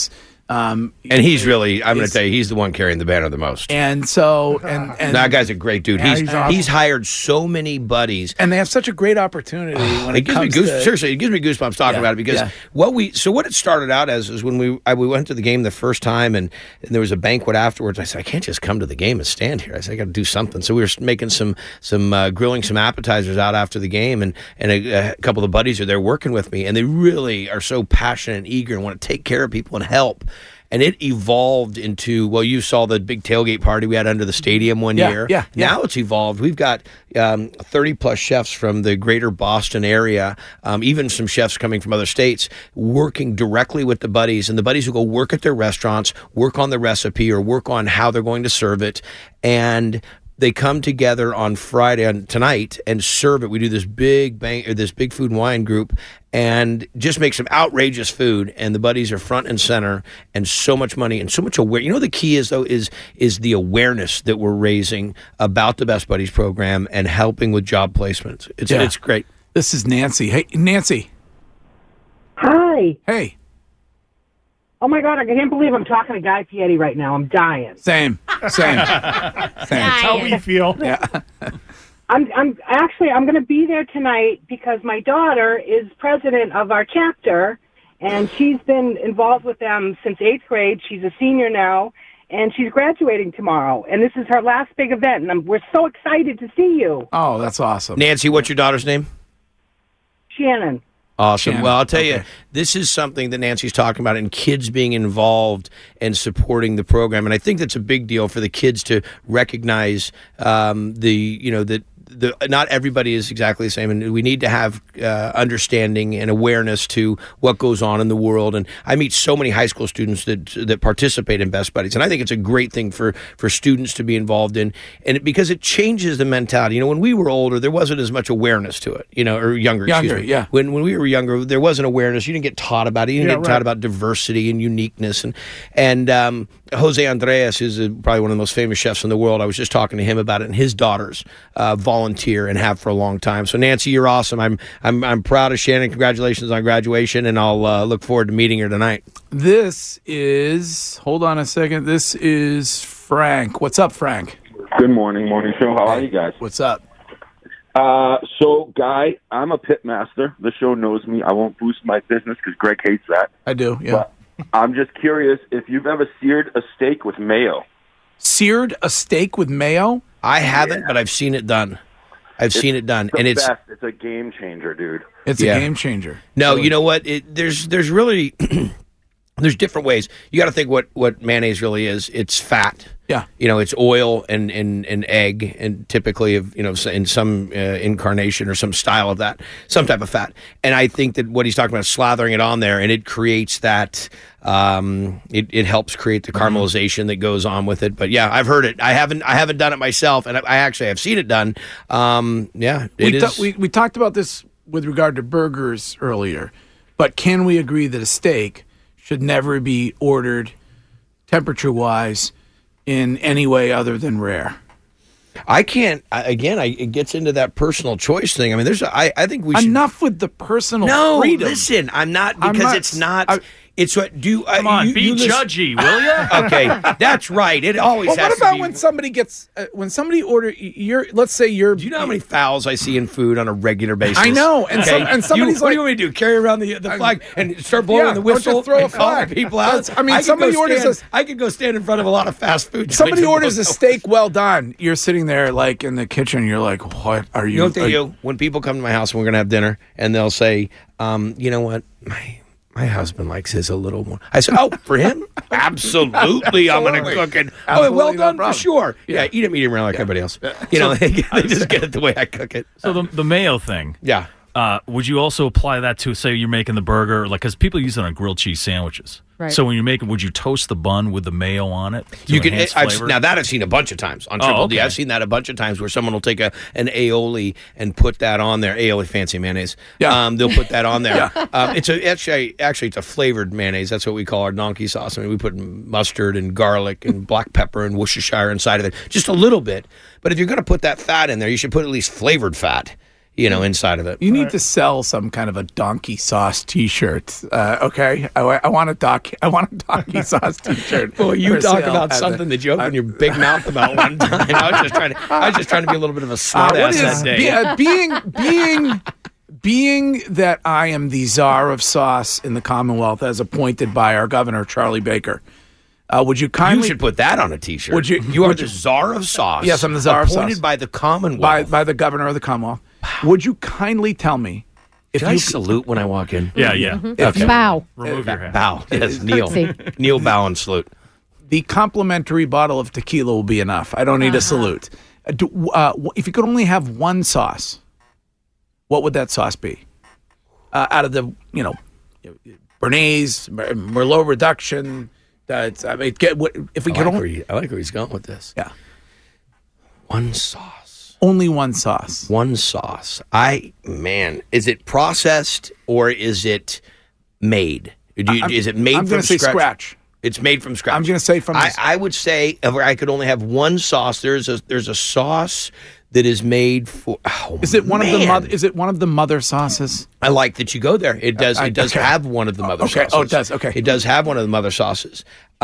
Um, and he's really, I'm going to is- tell you, he's the one carrying the banner the most. And so, and, and that guy's a great dude. Yeah, he's he's he's, awesome. hired so many buddies. and they have such a great opportunity when It it, gives me comes goose, to seriously, it gives me goosebumps talking Yeah, about it because yeah. what we so what it started out as is when we I, we went to the game the first time and, and there was a banquet afterwards. I said I can't just come to the game and stand here. I said I got to do something. So we were making some some uh, grilling some appetizers out after the game and and a, a couple of the buddies are there working with me and they really are so passionate and eager and want to take care of people and help. And it evolved into, well, you saw the big tailgate party we had under the stadium one Yeah, year. yeah, yeah. Now it's evolved. We've got um, thirty-plus chefs from the greater Boston area, um, even some chefs coming from other states, working directly with the buddies. And the buddies will go work at their restaurants, work on the recipe, or work on how they're going to serve it. And they come together on Friday on tonight and serve it. We do this big bang, or this big food and wine group, and just make some outrageous food. And the buddies are front and center, and so much money and so much aware. You know, the key is though is is the awareness that we're raising about the Best Buddies program and helping with job placements. It's Yeah. it's great. This is Nancy. Hey, Nancy. Hi. Hey. Oh my God, I can't believe I'm talking to Guy Fieri right now. I'm dying. Same. Same. Same. That's how we feel. Yeah. I'm I'm actually I'm going to be there tonight because my daughter is president of our chapter, and she's been involved with them since eighth grade. She's a senior now, and she's graduating tomorrow. And this is her last big event, and I'm, we're so excited to see you, Oh, that's awesome. Nancy, what's your daughter's name? Shannon. Awesome. Shannon. Well, I'll tell you, Okay. this is something that Nancy's talking about and kids being involved and supporting the program. And I think that's a big deal for the kids to recognize um, the, you know, that the, not everybody is exactly the same. And we need to have uh, understanding and awareness to what goes on in the world. And I meet so many high school students that that participate in Best Buddies. And I think it's a great thing for, for students to be involved in. And it, because it changes the mentality. You know, when we were older, there wasn't as much awareness to it, you know, or younger, excuse Younger, me. yeah. When when we were younger, there wasn't awareness. You didn't get taught about it. You didn't Yeah, get right. taught about diversity and uniqueness. And and um, Jose Andres is uh probably one of the most famous chefs in the world. I was just talking to him about it, and his daughters uh, volunteer and have for a long time. So Nancy, you're awesome. I'm I'm I'm proud of Shannon. Congratulations on graduation, and I'll uh, look forward to meeting her tonight. This is, hold on a second. This is Frank. What's up, Frank? Good morning, morning show. How are you guys? What's up? Uh, so, Guy, I'm a pit master. The show knows me. I won't boost my business because Greg hates that. I do, yeah. But I'm just curious if you've ever seared a steak with mayo. Seared a steak with mayo? I haven't, but I've seen it done. I've It's seen it done, the and it's best. It's a game changer, dude. It's Yeah. a game changer. No, you know what? It, there's there's really there's different ways. You got to think what what mayonnaise really is. It's fat. Yeah. You know, it's oil and and, and egg, and typically of you know in some uh, incarnation or some style of that, some type of fat. And I think that what he's talking about is slathering it on there, and it creates that. Um, it, it helps create the caramelization that goes on with it. But yeah, I've heard it. I haven't I haven't done it myself, and I, I actually have seen it done. Um, yeah, it We, is. ta- we, we talked about this with regard to burgers earlier, but can we agree that a steak should never be ordered temperature-wise in any way other than rare? I can't. I, again, I, it gets into that personal choice thing. I mean, there's. A, I, I think we should. Enough with the personal No, freedom. listen. I'm not I'm because not- it's not. I- it's what do. Come uh, on, you, be you listen- judgy, will you? Okay, that's right. It always Well, has what to about be. when somebody gets uh, when somebody order you're let's say you're Do you know how many fouls I see in food on a regular basis? I know, and some- and somebody's you, what like- do you want me to do? Carry around the the flag and start blowing Yeah, the don't you whistle throw a and call flag. the people out? That's- I mean, could somebody go orders stand, a- I could go stand in front of a lot of fast food. somebody joints and orders blow a the- steak well done, you're sitting there like in the kitchen, you're like, what are you? You know what they are- do when people come to my house and we're gonna have dinner, and they'll say, um, "You know what, my my husband likes his a little more." I said, "Oh, for him, absolutely, I'm gonna Absolutely. cook it. Oh, Absolutely, well no done for problem. sure. Yeah, Yeah. eat it medium rare like everybody else. You know, they, they just get it the way I cook it. So the the mayo thing. Yeah. Uh, would you also apply that to, say, you're making the burger, like, because people use it on grilled cheese sandwiches. Right. So when you're making, would you toast the bun with the mayo on it? To You can. enhance I've, flavor? now that I've seen a bunch of times on Oh, Triple D. okay. I've seen that a bunch of times where someone will take a an aioli and put that on there. Aioli, fancy mayonnaise. Yeah. Um, they'll put that on there. Yeah. um, it's a actually actually it's a flavored mayonnaise. That's what we call our donkey sauce. I mean, we put mustard and garlic and black pepper and Worcestershire inside of it, just a little bit. But if you're going to put that fat in there, you should put at least flavored fat. you know, inside of it. You need to sell some kind of a donkey sauce T-shirt. Uh, okay, I, wa- I want a doc. I want a donkey sauce T-shirt. Well, you for talk sale about at something the- that you opened your big mouth about one time. I was just trying to. I was just trying to be a little bit of a Uh, smart what ass is that day. be- uh, being being being that I am the czar of sauce in the Commonwealth, as appointed by our governor Charlie Baker? Uh, would you kindly? You should put that on a T-shirt. Would you? You are would the czar of sauce. Yes, I'm the czar of sauce. Appointed by the Commonwealth. by by the governor of the Commonwealth. Would you kindly tell me if Should you I salute when I walk in? Yeah, yeah. If you- Bow. Remove your hat. Bow. Yes, kneel. Curtsy. Kneel, bow, and salute. the complimentary bottle of tequila will be enough. I don't need a salute. Uh, do, uh, w- if you could only have one sauce, what would that sauce be? Uh, out of the, you know, Bernays, Mer- Merlot Reduction. That's, I mean, get what if we I could like, only where he, I like where he's going with this. Yeah. One sauce. Only one sauce. One sauce. I man, is it processed or is it made? Do you, I'm- is it made I'm from gonna say scratch? scratch. It's made from scratch. I'm going to say from. I, this- I would say if I could only have one sauce. There's a there's a sauce that is made for. Oh, is it one of the man. mother? Is it one of the mother sauces? I like that you go there. It does. I- It does okay. have one of the mother Okay. sauces. Oh, it does. Okay. It does have one of the mother sauces.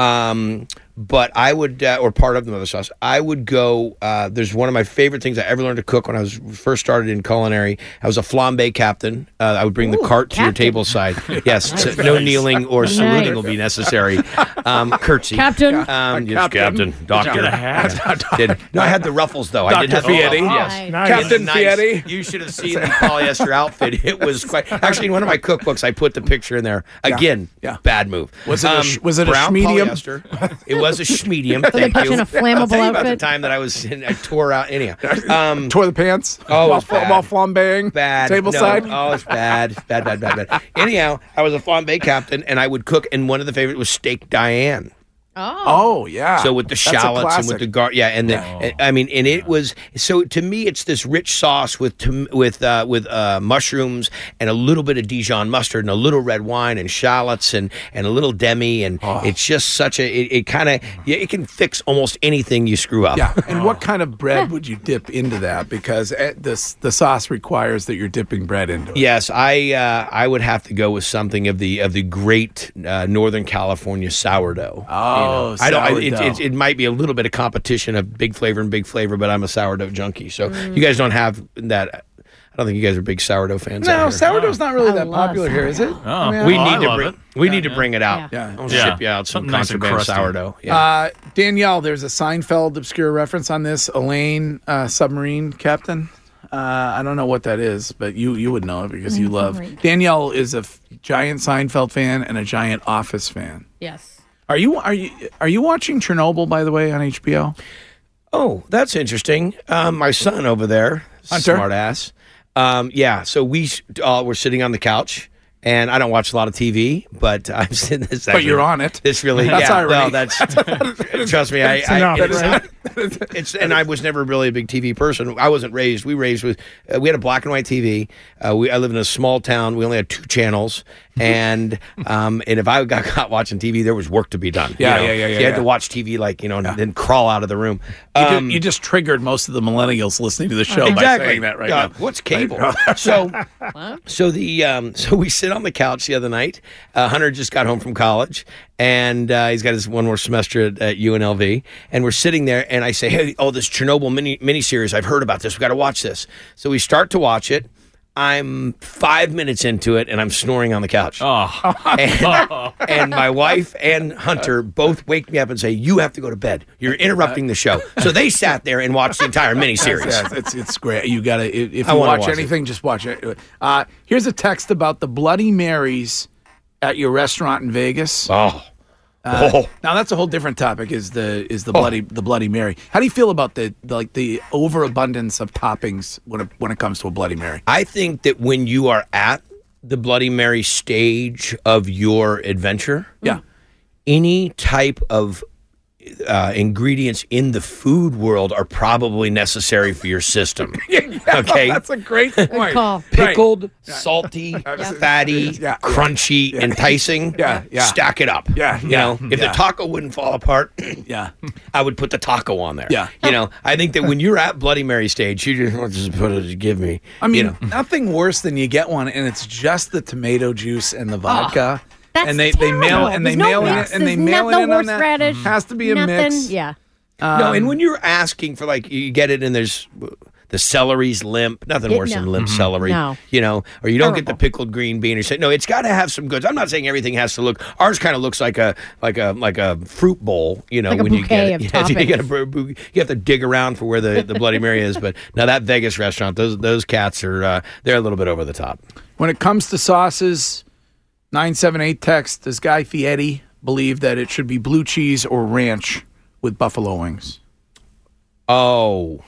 Um, but I would, uh, or part of the mother sauce. I would go. Uh, there's one of my favorite things I ever learned to cook when I was first started in culinary. I was a flambe captain. Uh, I would bring Ooh, the cart to your captain. table side. Yes, so no kneeling or saluting Nice. will be necessary. Um, curtsy, Captain. Um, yes, Captain. captain, doctor. Get a hat. Did- no, I had the ruffles though. I did have Doctor the Fieri. ruffles, Oh, Yes. nice. Captain Nice. Fieri. You should have seen the polyester outfit. It was quite. Actually, in one of my cookbooks, I put the picture in there. Again, Yeah. bad move. Was it a Um, sh- was it a brown schmedium? polyester? It was a schmedium. So they Thank put you. you in a flammable I'll tell you about the outfit? time that I was in, I tore out anyhow. Um, Tore the pants. Oh, it while, was bad. while flambeing. bad. Table no. side. Oh, it's bad. Bad, bad, bad, bad. Anyhow, I was a flambe captain, and I would cook, and one of the favorites was steak Diane. Oh. Oh yeah. So with the That's a shallots and with classic. the gar, yeah, and the, I mean, and it was so to me, it's this rich sauce with tom- with uh, with uh, mushrooms and a little bit of Dijon mustard and a little red wine and shallots and, and a little demi, and Oh. it's just such a it, it kind of yeah, it can fix almost anything you screw up. Yeah, and what kind of bread would you dip into that? Because eh, this the sauce requires that you're dipping bread into it. Yes, I uh, I would have to go with something of the of the great uh, Northern California sourdough. Oh, I don't. I, it, sourdough. it, it might be a little bit of competition of Big Flavor and Big Flavor, but I'm a sourdough junkie. So you guys don't have that. I don't think you guys are big sourdough fans. No, out here. sourdough's not really I that love popular here, is it? Oh, I mean, We Oh, I need to love bring. it. We Yeah, need to yeah. bring it out. Yeah. I'll Yeah. ship you out some Something nice and contraband crusty. sourdough. Yeah. Uh, Danielle, there's a Seinfeld obscure reference on this. Elaine, uh, submarine captain. Uh, I don't know what that is, but you you would know it because you love. submarine. Danielle is a f- giant Seinfeld fan and a giant Office fan. Yes. Are you are you are you watching Chernobyl, by the way, on H B O? Oh, that's interesting. Um, my son over there, Hunter? smart ass. Um, yeah, so we uh, were sitting on the couch, and I don't watch a lot of T V, but I'm sitting this. But you're on it. This really, That's yeah. irony. Well, that's trust me. I, It's I enough, it's, right? it's and I was never really a big T V person. I wasn't raised. We raised with uh, we had a black and white T V. Uh, we I live in a small town. We only had two channels, and um, and if I got caught watching T V, there was work to be done. Yeah, you know? yeah, yeah, So yeah, you had yeah. to watch T V like you know, and then crawl out of the room. You, Um, ju- you just triggered most of the millennials listening to the show by exactly. saying that right God, now. What's cable? so, so the um, so we sit on the couch the other night. Uh, Hunter just got home from college, and uh, he's got his one more semester at, at U N L V. And we're sitting there, and I say, "Hey, oh, this Chernobyl mini miniseries. I've heard about this. We got to watch this." So we start to watch it. I'm five minutes into it, and I'm snoring on the couch. Oh. And, and my wife and Hunter both wake me up and say, "You have to go to bed. You're interrupting the show." So they sat there and watched the entire miniseries. Yeah, it's it's great. You got to if I you wanna watch, watch anything, just watch it. Uh, here's a text about the Bloody Marys at your restaurant in Vegas. Oh. Uh, Oh. Now that's a whole different topic. Is the is the bloody the Bloody Mary? How do you feel about the, the like the overabundance of toppings when it, when it comes to a Bloody Mary? I think that when you are at the Bloody Mary stage of your adventure, Yeah. any type of uh, ingredients in the food world are probably necessary for your system. Yeah, okay, that's a great point. call. Pickled, Right. salty, Yeah. fatty, Yeah. crunchy, Yeah. enticing. Yeah, yeah. Stack it up. Yeah, You yeah, know, if yeah. the taco wouldn't fall apart, Yeah. I would put the taco on there. Yeah. You know, I think that when you're at Bloody Mary stage, you just want to just put it, give me. I mean, you know. nothing worse than you get one and it's just the tomato juice and the vodka. That's and they, they mail terrible. and they There's no mail it mix. and they There's mail not it in the on that. horseradish, Has to be a nothing. mix. Yeah. no, and Um, when you're asking for like, you get it and there's the celery's limp. Nothing It- worse no. than limp Mhm. celery. No. You know, or you don't get the Terrible. pickled green bean or say no. It's got to have some goods. I'm not saying everything has to look. Ours kind of looks like a like a like a fruit bowl. You know, Like a when you bouquet get it, of Yeah, you, get a, toppings. bu- bu- you have to dig around for where the, the Bloody Mary is. But now that Vegas restaurant, those those cats are uh, they're a little bit over the top. When it comes to sauces, nine seven eight text, does Guy Fieri believe that it should be blue cheese or ranch with buffalo wings? Oh,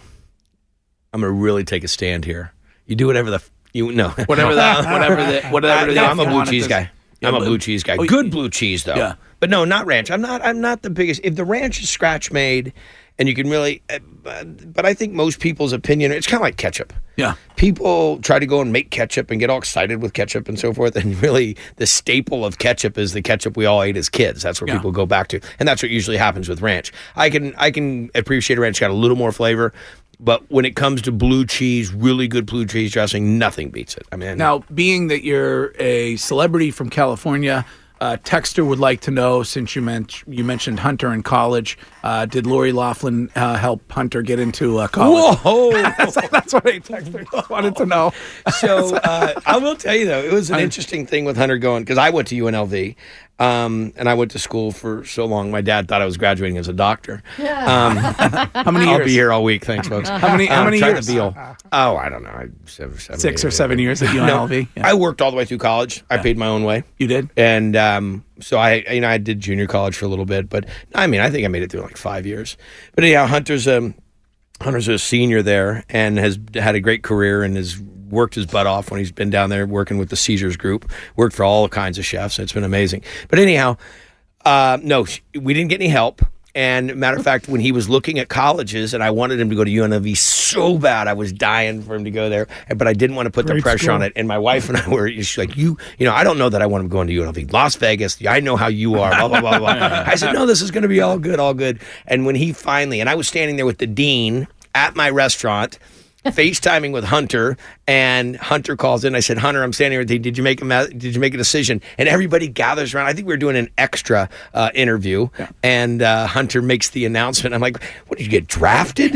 I'm gonna really take a stand here. You do whatever the f- you know Whatever that, whatever the, whatever I, the no, I'm a blue want it cheese to- guy. Yeah, I'm a but- blue cheese guy. Oh, Good you- blue cheese though. Yeah. But no, not ranch. I'm not. I'm not the biggest. If the ranch is scratch made, and you can really, uh, but I think most people's opinion, it's kind of like ketchup. Yeah. People try to go and make ketchup and get all excited with ketchup and so forth, and really the staple of ketchup is the ketchup we all ate as kids. That's what Yeah. people go back to, and that's what usually happens with ranch. I can I can appreciate a ranch got a little more flavor. But when it comes to blue cheese, really good blue cheese dressing, nothing beats it. I mean, Now, being that you're a celebrity from California, uh, Texter would like to know, since you, men- you mentioned Hunter in college, uh, did Lori Loughlin uh, help Hunter get into uh, college? Whoa! that's, that's what a Texter just wanted to know. So uh, I will tell you though, it was an interesting thing with Hunter going because I went to U N L V, um, and I went to school for so long. My dad thought I was graduating as a doctor. Um, How many I'll years? be here all week. Thanks, folks. How many- how Um, many trying years? to be all- oh, I don't know. I, seven, seven, Six eight, or seven years at U N L V? No, Yeah. I worked all the way through college. I paid my own way. You did? And um, so I, you know, I did junior college for a little bit, but I mean, I think I made it through like five years. But anyhow, Hunter's um, Hunter's a senior there and has had a great career and has worked his butt off when he's been down there working with the Caesars Group. Worked for all kinds of chefs. It's been amazing. But anyhow, uh, no, we didn't get any help. And matter of fact, when he was looking at colleges, and I wanted him to go to U N L V so bad, I was dying for him to go there, but I didn't want to put the Great pressure school. on it. And my wife and I were she's like, you, you know, I don't know that I want him going to U N L V, Las Vegas. I know how you are. Blah blah blah blah. I said, no, this is going to be all good, all good. And when he finally, and I was standing there with the dean at my restaurant. FaceTiming with Hunter, and Hunter calls in. I said, Hunter, I'm standing here with you. Did you make a ma- Did you make a decision? And everybody gathers around. I think we were doing an extra uh, interview, yeah. and uh, Hunter makes the announcement. I'm like, what, did you get drafted?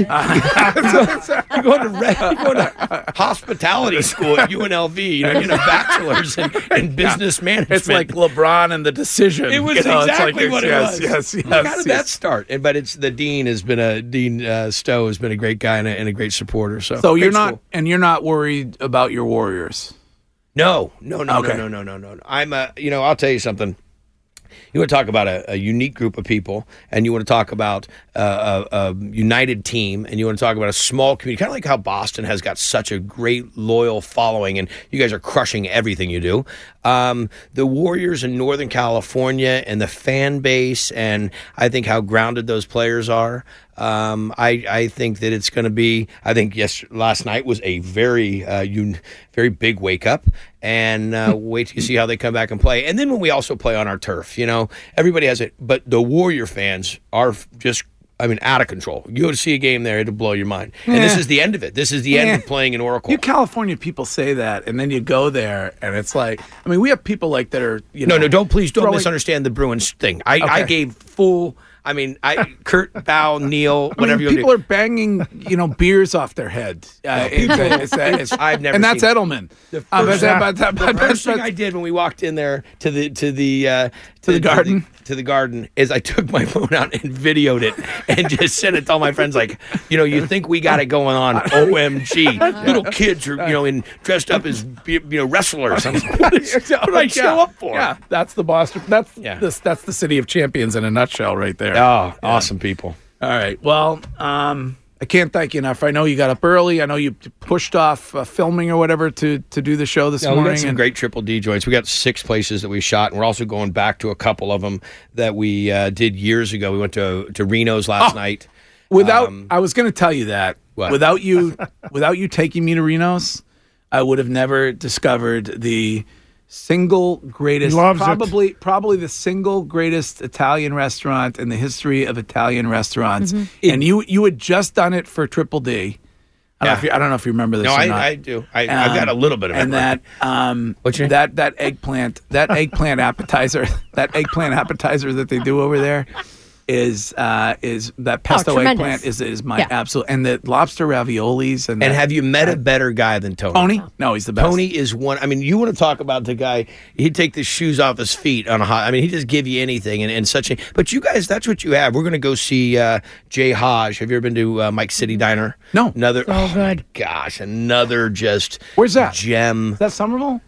so, you're going to re- you're going to hospitality school at U N L V. You know, getting a bachelor's in, in business Yeah. management. It's like LeBron and the decision. It was You know, it's exactly like, what it yes, was. Yes, yes, How yes. did that start? And, but it's the dean has been a Dean uh, Stowe has been a great guy and a, and a great supporter. So, So you're great not, school. and you're not worried about your Warriors. No, no, no, Okay. no, no, no, no, no. I'm a, you know, I'll tell you something. You want to talk about a, a unique group of people, and you want to talk about uh, a, a united team, and you want to talk about a small community, kind of like how Boston has got such a great, loyal following, and you guys are crushing everything you do. Um, the Warriors in Northern California and the fan base, and I think how grounded those players are. Um, I, I think that it's going to be. I think yes, last night was a very, uh, un, very big wake up, and uh, wait till you see how they come back and play. And then when we also play on our turf, you know, everybody has it, but the Warrior fans are just. I mean, out of control. You go to see a game there, it'll blow your mind. And this Yeah. is the end of it. This is the end Yeah. of playing in Oracle. You California people say that, and then you go there, and it's like, I mean, we have people like that are, you know. no, no, don't please don't throwing- misunderstand the Bruins thing. I, Okay. I gave full. I mean, I Kurt, Bow, Neil, I whatever mean, you people do. are banging, you know, beers off their head. Uh, it's, it's, it's, it's, I've never and that's seen- Edelman. The Uh, first, but- but- but- the but- first thing but- I did when we walked in there to the to the uh, to, the garden? to the, to the garden is I took my phone out and videoed it and just sent it to all my friends like, you know, you think we got it going on? O M G, little kids are you know in dressed up as you know wrestlers. I'm like, what, is, what did I show yeah, up for? Yeah, that's the Boston. That's Yeah. this. That's the city of champions in a nutshell, right there. Oh, awesome people. All right. Well, um, I can't thank you enough. I know you got up early. I know you pushed off uh, filming or whatever to, to do the show this Yeah, we morning. got some and great Triple D joints. We got six places that we shot, and we're also going back to a couple of them that we uh, did years ago. We went to to Reno's last Oh, night. Without, Um, I was going to tell you that What? without you, without you taking me to Reno's, I would have never discovered the single greatest, He loves it. probably probably the single greatest Italian restaurant in the history of Italian restaurants. Mm-hmm. And you you had just done it for Triple D. I don't, Yeah. know, if you, I don't know if you remember this. No, or I, not. I do. I, I've got a little bit of it. and that um, What's your- that that eggplant that eggplant appetizer that eggplant appetizer that they do over there is uh, is that pesto tremendous. eggplant is is my Yeah. absolute, and the lobster raviolis and And that- have you met a better guy than Tony? Tony? No, he's the best. Tony is one. I mean, you want to talk about the guy? He'd take the shoes off his feet on a hot. I mean, he just give you anything and, and such a. But you guys, that's what you have. We're going to go see uh, Jay Hodge. Have you ever been to uh, Mike's City Diner? No. Another. So oh good. my gosh, another just. Where's that? Gem. Is that Somerville?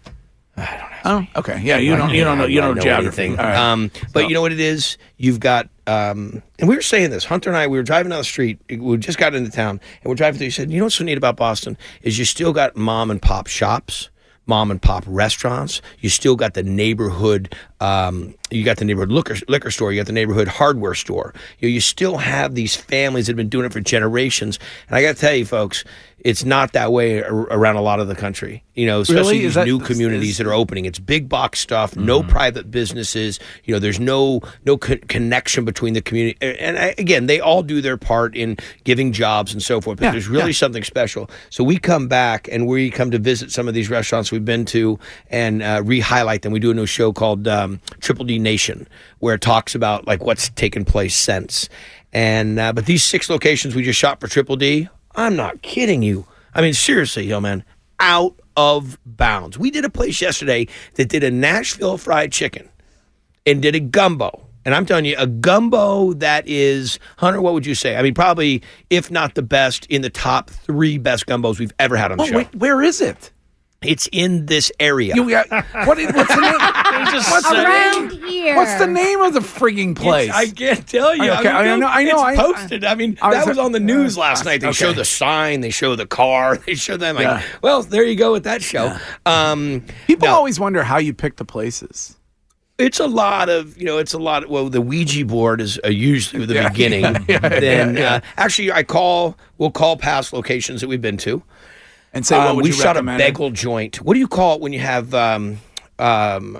I don't know. Oh, okay. Yeah, you don't you don't know you I don't know geography. anything. All right. Um, but you know what it is? You've got, um, and we were saying this. Hunter and I, we were driving down the street. We just got into town, and we're driving through. He said, "You know what's so neat about Boston is you still got mom and pop shops, mom and pop restaurants. You still got the neighborhood. Um, you got the neighborhood liquor, liquor store. You got the neighborhood hardware store. You know, you still have these families that have been doing it for generations. And I got to tell you, folks, it's not that way ar- around a lot of the country. You know, especially Really? these Is that- new is- communities is- that are opening. It's big box stuff. No private businesses. You know, there's no no co- connection between the community. And I, again, they all do their part in giving jobs and so forth. But Yeah, there's really yeah. something special. So we come back and we come to visit some of these restaurants we've been to and uh, re-highlight them. We do a new show called um, Triple D Nation, where it talks about like what's taken place since. And uh, but these six locations we just shot for Triple D, I'm not kidding you. I mean, seriously, yo, man, out of bounds. We did a place yesterday that did a Nashville fried chicken and did a gumbo. And I'm telling you, a gumbo that is, Hunter, what would you say? I mean, probably, if not the best, in the top three best gumbos we've ever had on the Oh, show. wait, where is it? It's in this area. You, uh, what is, what's the name? what's, the Around name? here. What's the name of the frigging place? It's- I can't tell you. Okay, I, mean, I know- I know, It's I- posted. I mean, I was- that was on the news last night. They okay. show the sign. They show the car. They show them. Like, Yeah. well, there you go with that show. Um, People no. always wonder how you pick the places. It's a lot of, you know, it's a lot of, well, the Ouija board is uh, usually the Yeah, beginning. yeah, yeah, then, yeah, yeah. Uh, actually, I call, we'll call past locations that we've been to. And say, what Um, would we you shot a recommend? bagel joint. What do you call it when you have, um, um,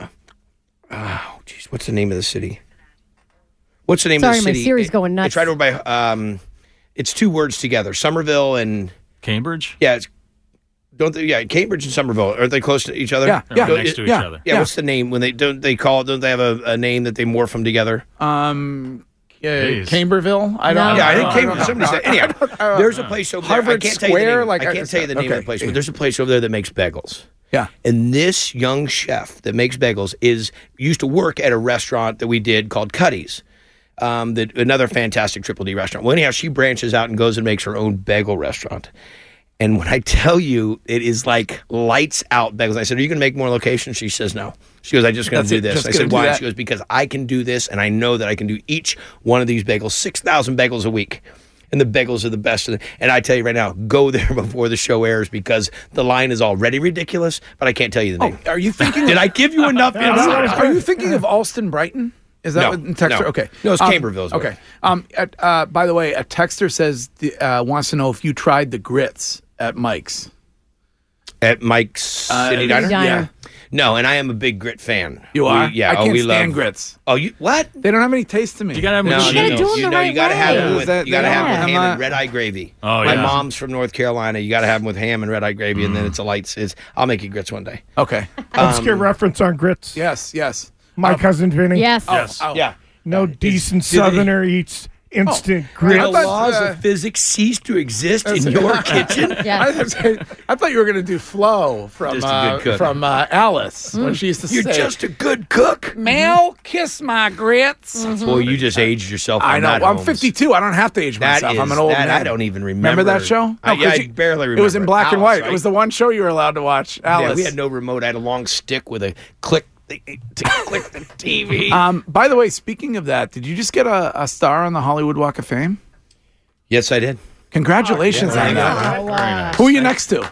oh, geez, what's the name of the city? What's the name Sorry, of my the city? Siri's It- going nuts. It's right over by, um, it's two words together, Somerville and, Cambridge? yeah, it's, don't they, yeah, Cambridge and Somerville, aren't they close to each other? Yeah, They're yeah. right next to each yeah. other. Yeah, Yeah. what's the name when they don't they call don't they have a, a name that they morph them together? Um, uh, Jeez. Camberville? I don't No. know. Yeah, I think don't Cambridge. know. Somebody said. Anyhow, there's a place over there. I Harvard can't tell you the Square, name. like, I can't tell you the name of okay. the place, but there's a place over there that makes bagels. Yeah. And this young chef that makes bagels is used to work at a restaurant that we did called Cuddy's. Um, that another fantastic Triple D restaurant. Well, anyhow, she branches out and goes and makes her own bagel restaurant. And when I tell you, it is like lights out bagels. I said, "Are you going to make more locations?" She says, "No." She goes, "I'm just going to That's do it, this." just I gonna said, do "Why?" that. She goes, "Because I can do this, and I know that I can do each one of these bagels, six thousand bagels a week." And the bagels are the best. Of the, and I tell you right now, go there before the show airs because the line is already ridiculous, but I can't tell you the name. Oh, are you thinking? Did I give you enough insight? Are you thinking of Alston Brighton? Is that No, what texter? no. Okay, No, it's Um, Camberville's Okay. way. Um. at- uh, by the way, a texter says the, uh, wants to know if you tried the grits at Mike's. At Mike's City Uh, Diner? Diner. Yeah. No, and I am a big grit fan. You are? We, yeah. I oh, can't we stand love grits. Oh, you what? They don't have any taste to me. You gotta have them No, with no, gotta no. do 'em you the know, right you gotta have way. them with That- you gotta have them yeah. with ham I'm and not- red eye gravy. Oh, My yeah. mom's from North Carolina. You gotta have them with ham and red eye gravy, and then it's a light. It's I'll make you grits one day. Okay. Let's get reference on grits. Yes. Yes. My cousin Vinny. Yes. Yes. Oh. Yeah. No decent did they- Southerner eats instant I Do grits. the thought, laws uh, of physics cease to exist in your kitchen? I, Yes. I thought you were going to do Flo from Just a uh, good cook. from uh, Alice when she used to You're say, just a good cook. "Mel, kiss my grits." Boy, you just aged yourself. I on know. that, I'm Holmes. fifty-two. I don't have to age That myself. is, I'm an old that man. I don't even remember. Remember that show? I, No, yeah, 'cause I you- barely remember. It was in black and Alice, white. right? It was the one show you were allowed to watch. Alice. Yeah, we had no remote. I had a long stick with a click to click the T V. Um, by the way, speaking of that, did you just get a, a star on the Hollywood Walk of Fame? Yes, I did. Congratulations Yeah, on yeah. that. Very nice. Who are you next to?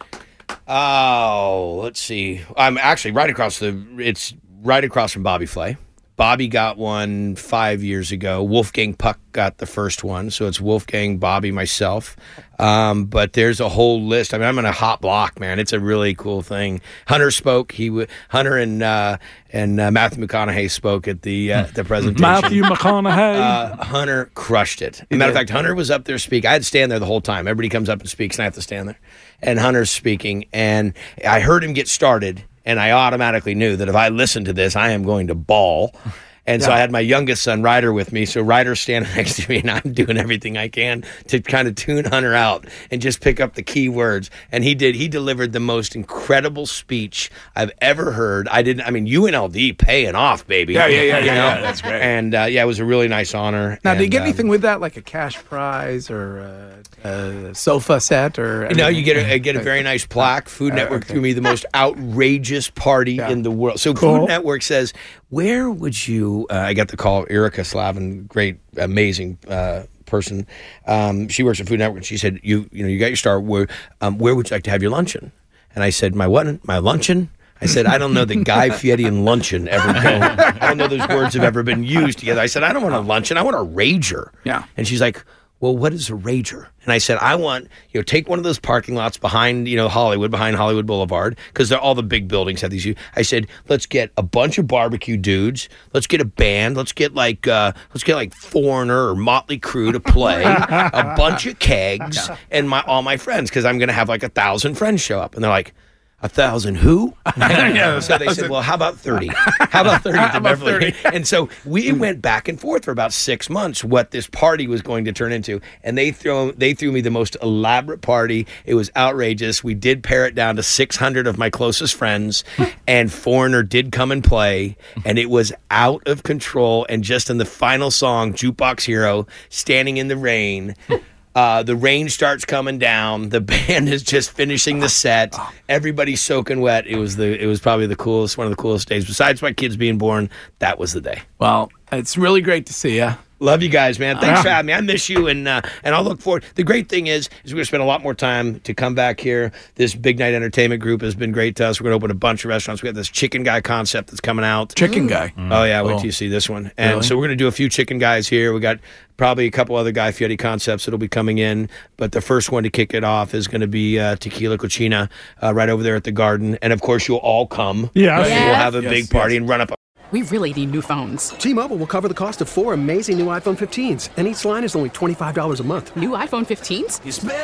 Oh, let's see. I'm actually right across the. It's right across from Bobby Flay. Bobby got one five years ago. Wolfgang Puck got the first one, so it's Wolfgang, Bobby, myself. Um, but there's a whole list. I mean, I'm in a hot block, man. It's a really cool thing. Hunter spoke. He w- Hunter and uh, and uh, Matthew McConaughey spoke at the uh, the presentation. Matthew McConaughey. Uh, Hunter crushed it. As a matter of fact, Hunter was up there speaking. I had to stand there the whole time. Everybody comes up and speaks, and I have to stand there. And Hunter's speaking, and I heard him get started, and I automatically knew that if I listened to this, I am going to bawl. And so Yeah. I had my youngest son, Ryder, with me. So Ryder's standing next to me, and I'm doing everything I can to kind of tune Hunter out and just pick up the key words. And he did. He delivered the most incredible speech I've ever heard. I didn't. I mean, U N L V paying off, baby. Yeah, yeah, yeah, You yeah, know? yeah, that's great. And uh, yeah, it was a really nice honor. Now, did you And, get um, anything with that, like a cash prize or a, a sofa set? Or You know, you get a get a very nice plaque. Food Uh, Network okay. threw me the most outrageous party in the world. So Cool. Food Network says, "Where would you?" Uh, I got the call. Erica Slavin, great, amazing uh, person. Um, she works at Food Network, and she said, "You, you know, you got your start. Where, um, where would you like to have your luncheon?" And I said, "My what? My luncheon." I said, I don't know that Guy Fieri and luncheon ever go. I don't know those words have ever been used together. I said, I don't want a luncheon. I want a rager. Yeah. And she's like, well, what is a rager? And I said, I want, you know, take one of those parking lots behind, you know, Hollywood, behind Hollywood Boulevard, because all the big buildings have these. I said, let's get a bunch of barbecue dudes. Let's get a band. Let's get like, uh, let's get like Foreigner or Motley Crue to play, a bunch of kegs, and my all my friends, because I'm going to have like a thousand friends show up. And they're like, a thousand who? Yeah, so they said, well, how about thirty? How about thirty How to about Beverly? thirty? And so we went back and forth for about six months what this party was going to turn into. And they throw they threw me the most elaborate party. It was outrageous. We did pare it down to six hundred of my closest friends, and Foreigner did come and play, and it was out of control. And just in the final song, Jukebox Hero, Standing in the Rain, Uh, the rain starts coming down. The band is just finishing the set. Everybody's soaking wet. It was the. It was probably the coolest, one of the coolest days. Besides my kids being born, that was the day. Well, it's really great to see you. Love you guys, man. Thanks for having me. I miss you, and uh, and I'll look forward. The great thing is, is we're going to spend a lot more time to come back here. This Big Night Entertainment Group has been great to us. We're going to open a bunch of restaurants. We got this Chicken Guy concept that's coming out. Chicken Guy. Oh yeah, wait Cool. till you see this one. And Really? so we're going to do a few Chicken Guys here. We got probably a couple other Guy Fieri concepts that'll be coming in, but the first one to kick it off is going to be uh, Tequila Cochina uh, right over there at the Garden. And of course, you'll all come. Yes. Right? Yes. We'll have a Yes, big party yes. and run up. We really need new phones. T-Mobile will cover the cost of four amazing new iPhone fifteens, and each line is only twenty-five dollars a month. New iPhone fifteens?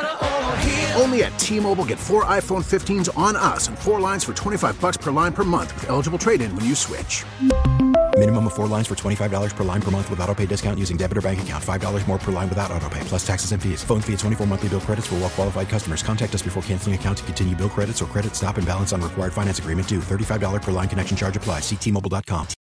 Only at T-Mobile, get four iPhone fifteens on us and four lines for twenty-five bucks per line per month with eligible trade-in when you switch. Minimum of four lines for twenty-five dollars per line per month with auto pay discount using debit or bank account. five dollars more per line without auto pay, plus taxes and fees. Phone fee at twenty-four monthly bill credits for well-qualified customers. Contact us before canceling account to continue bill credits or credit stop and balance on required finance agreement due. thirty-five dollars per line connection charge applies. See T Mobile dot com.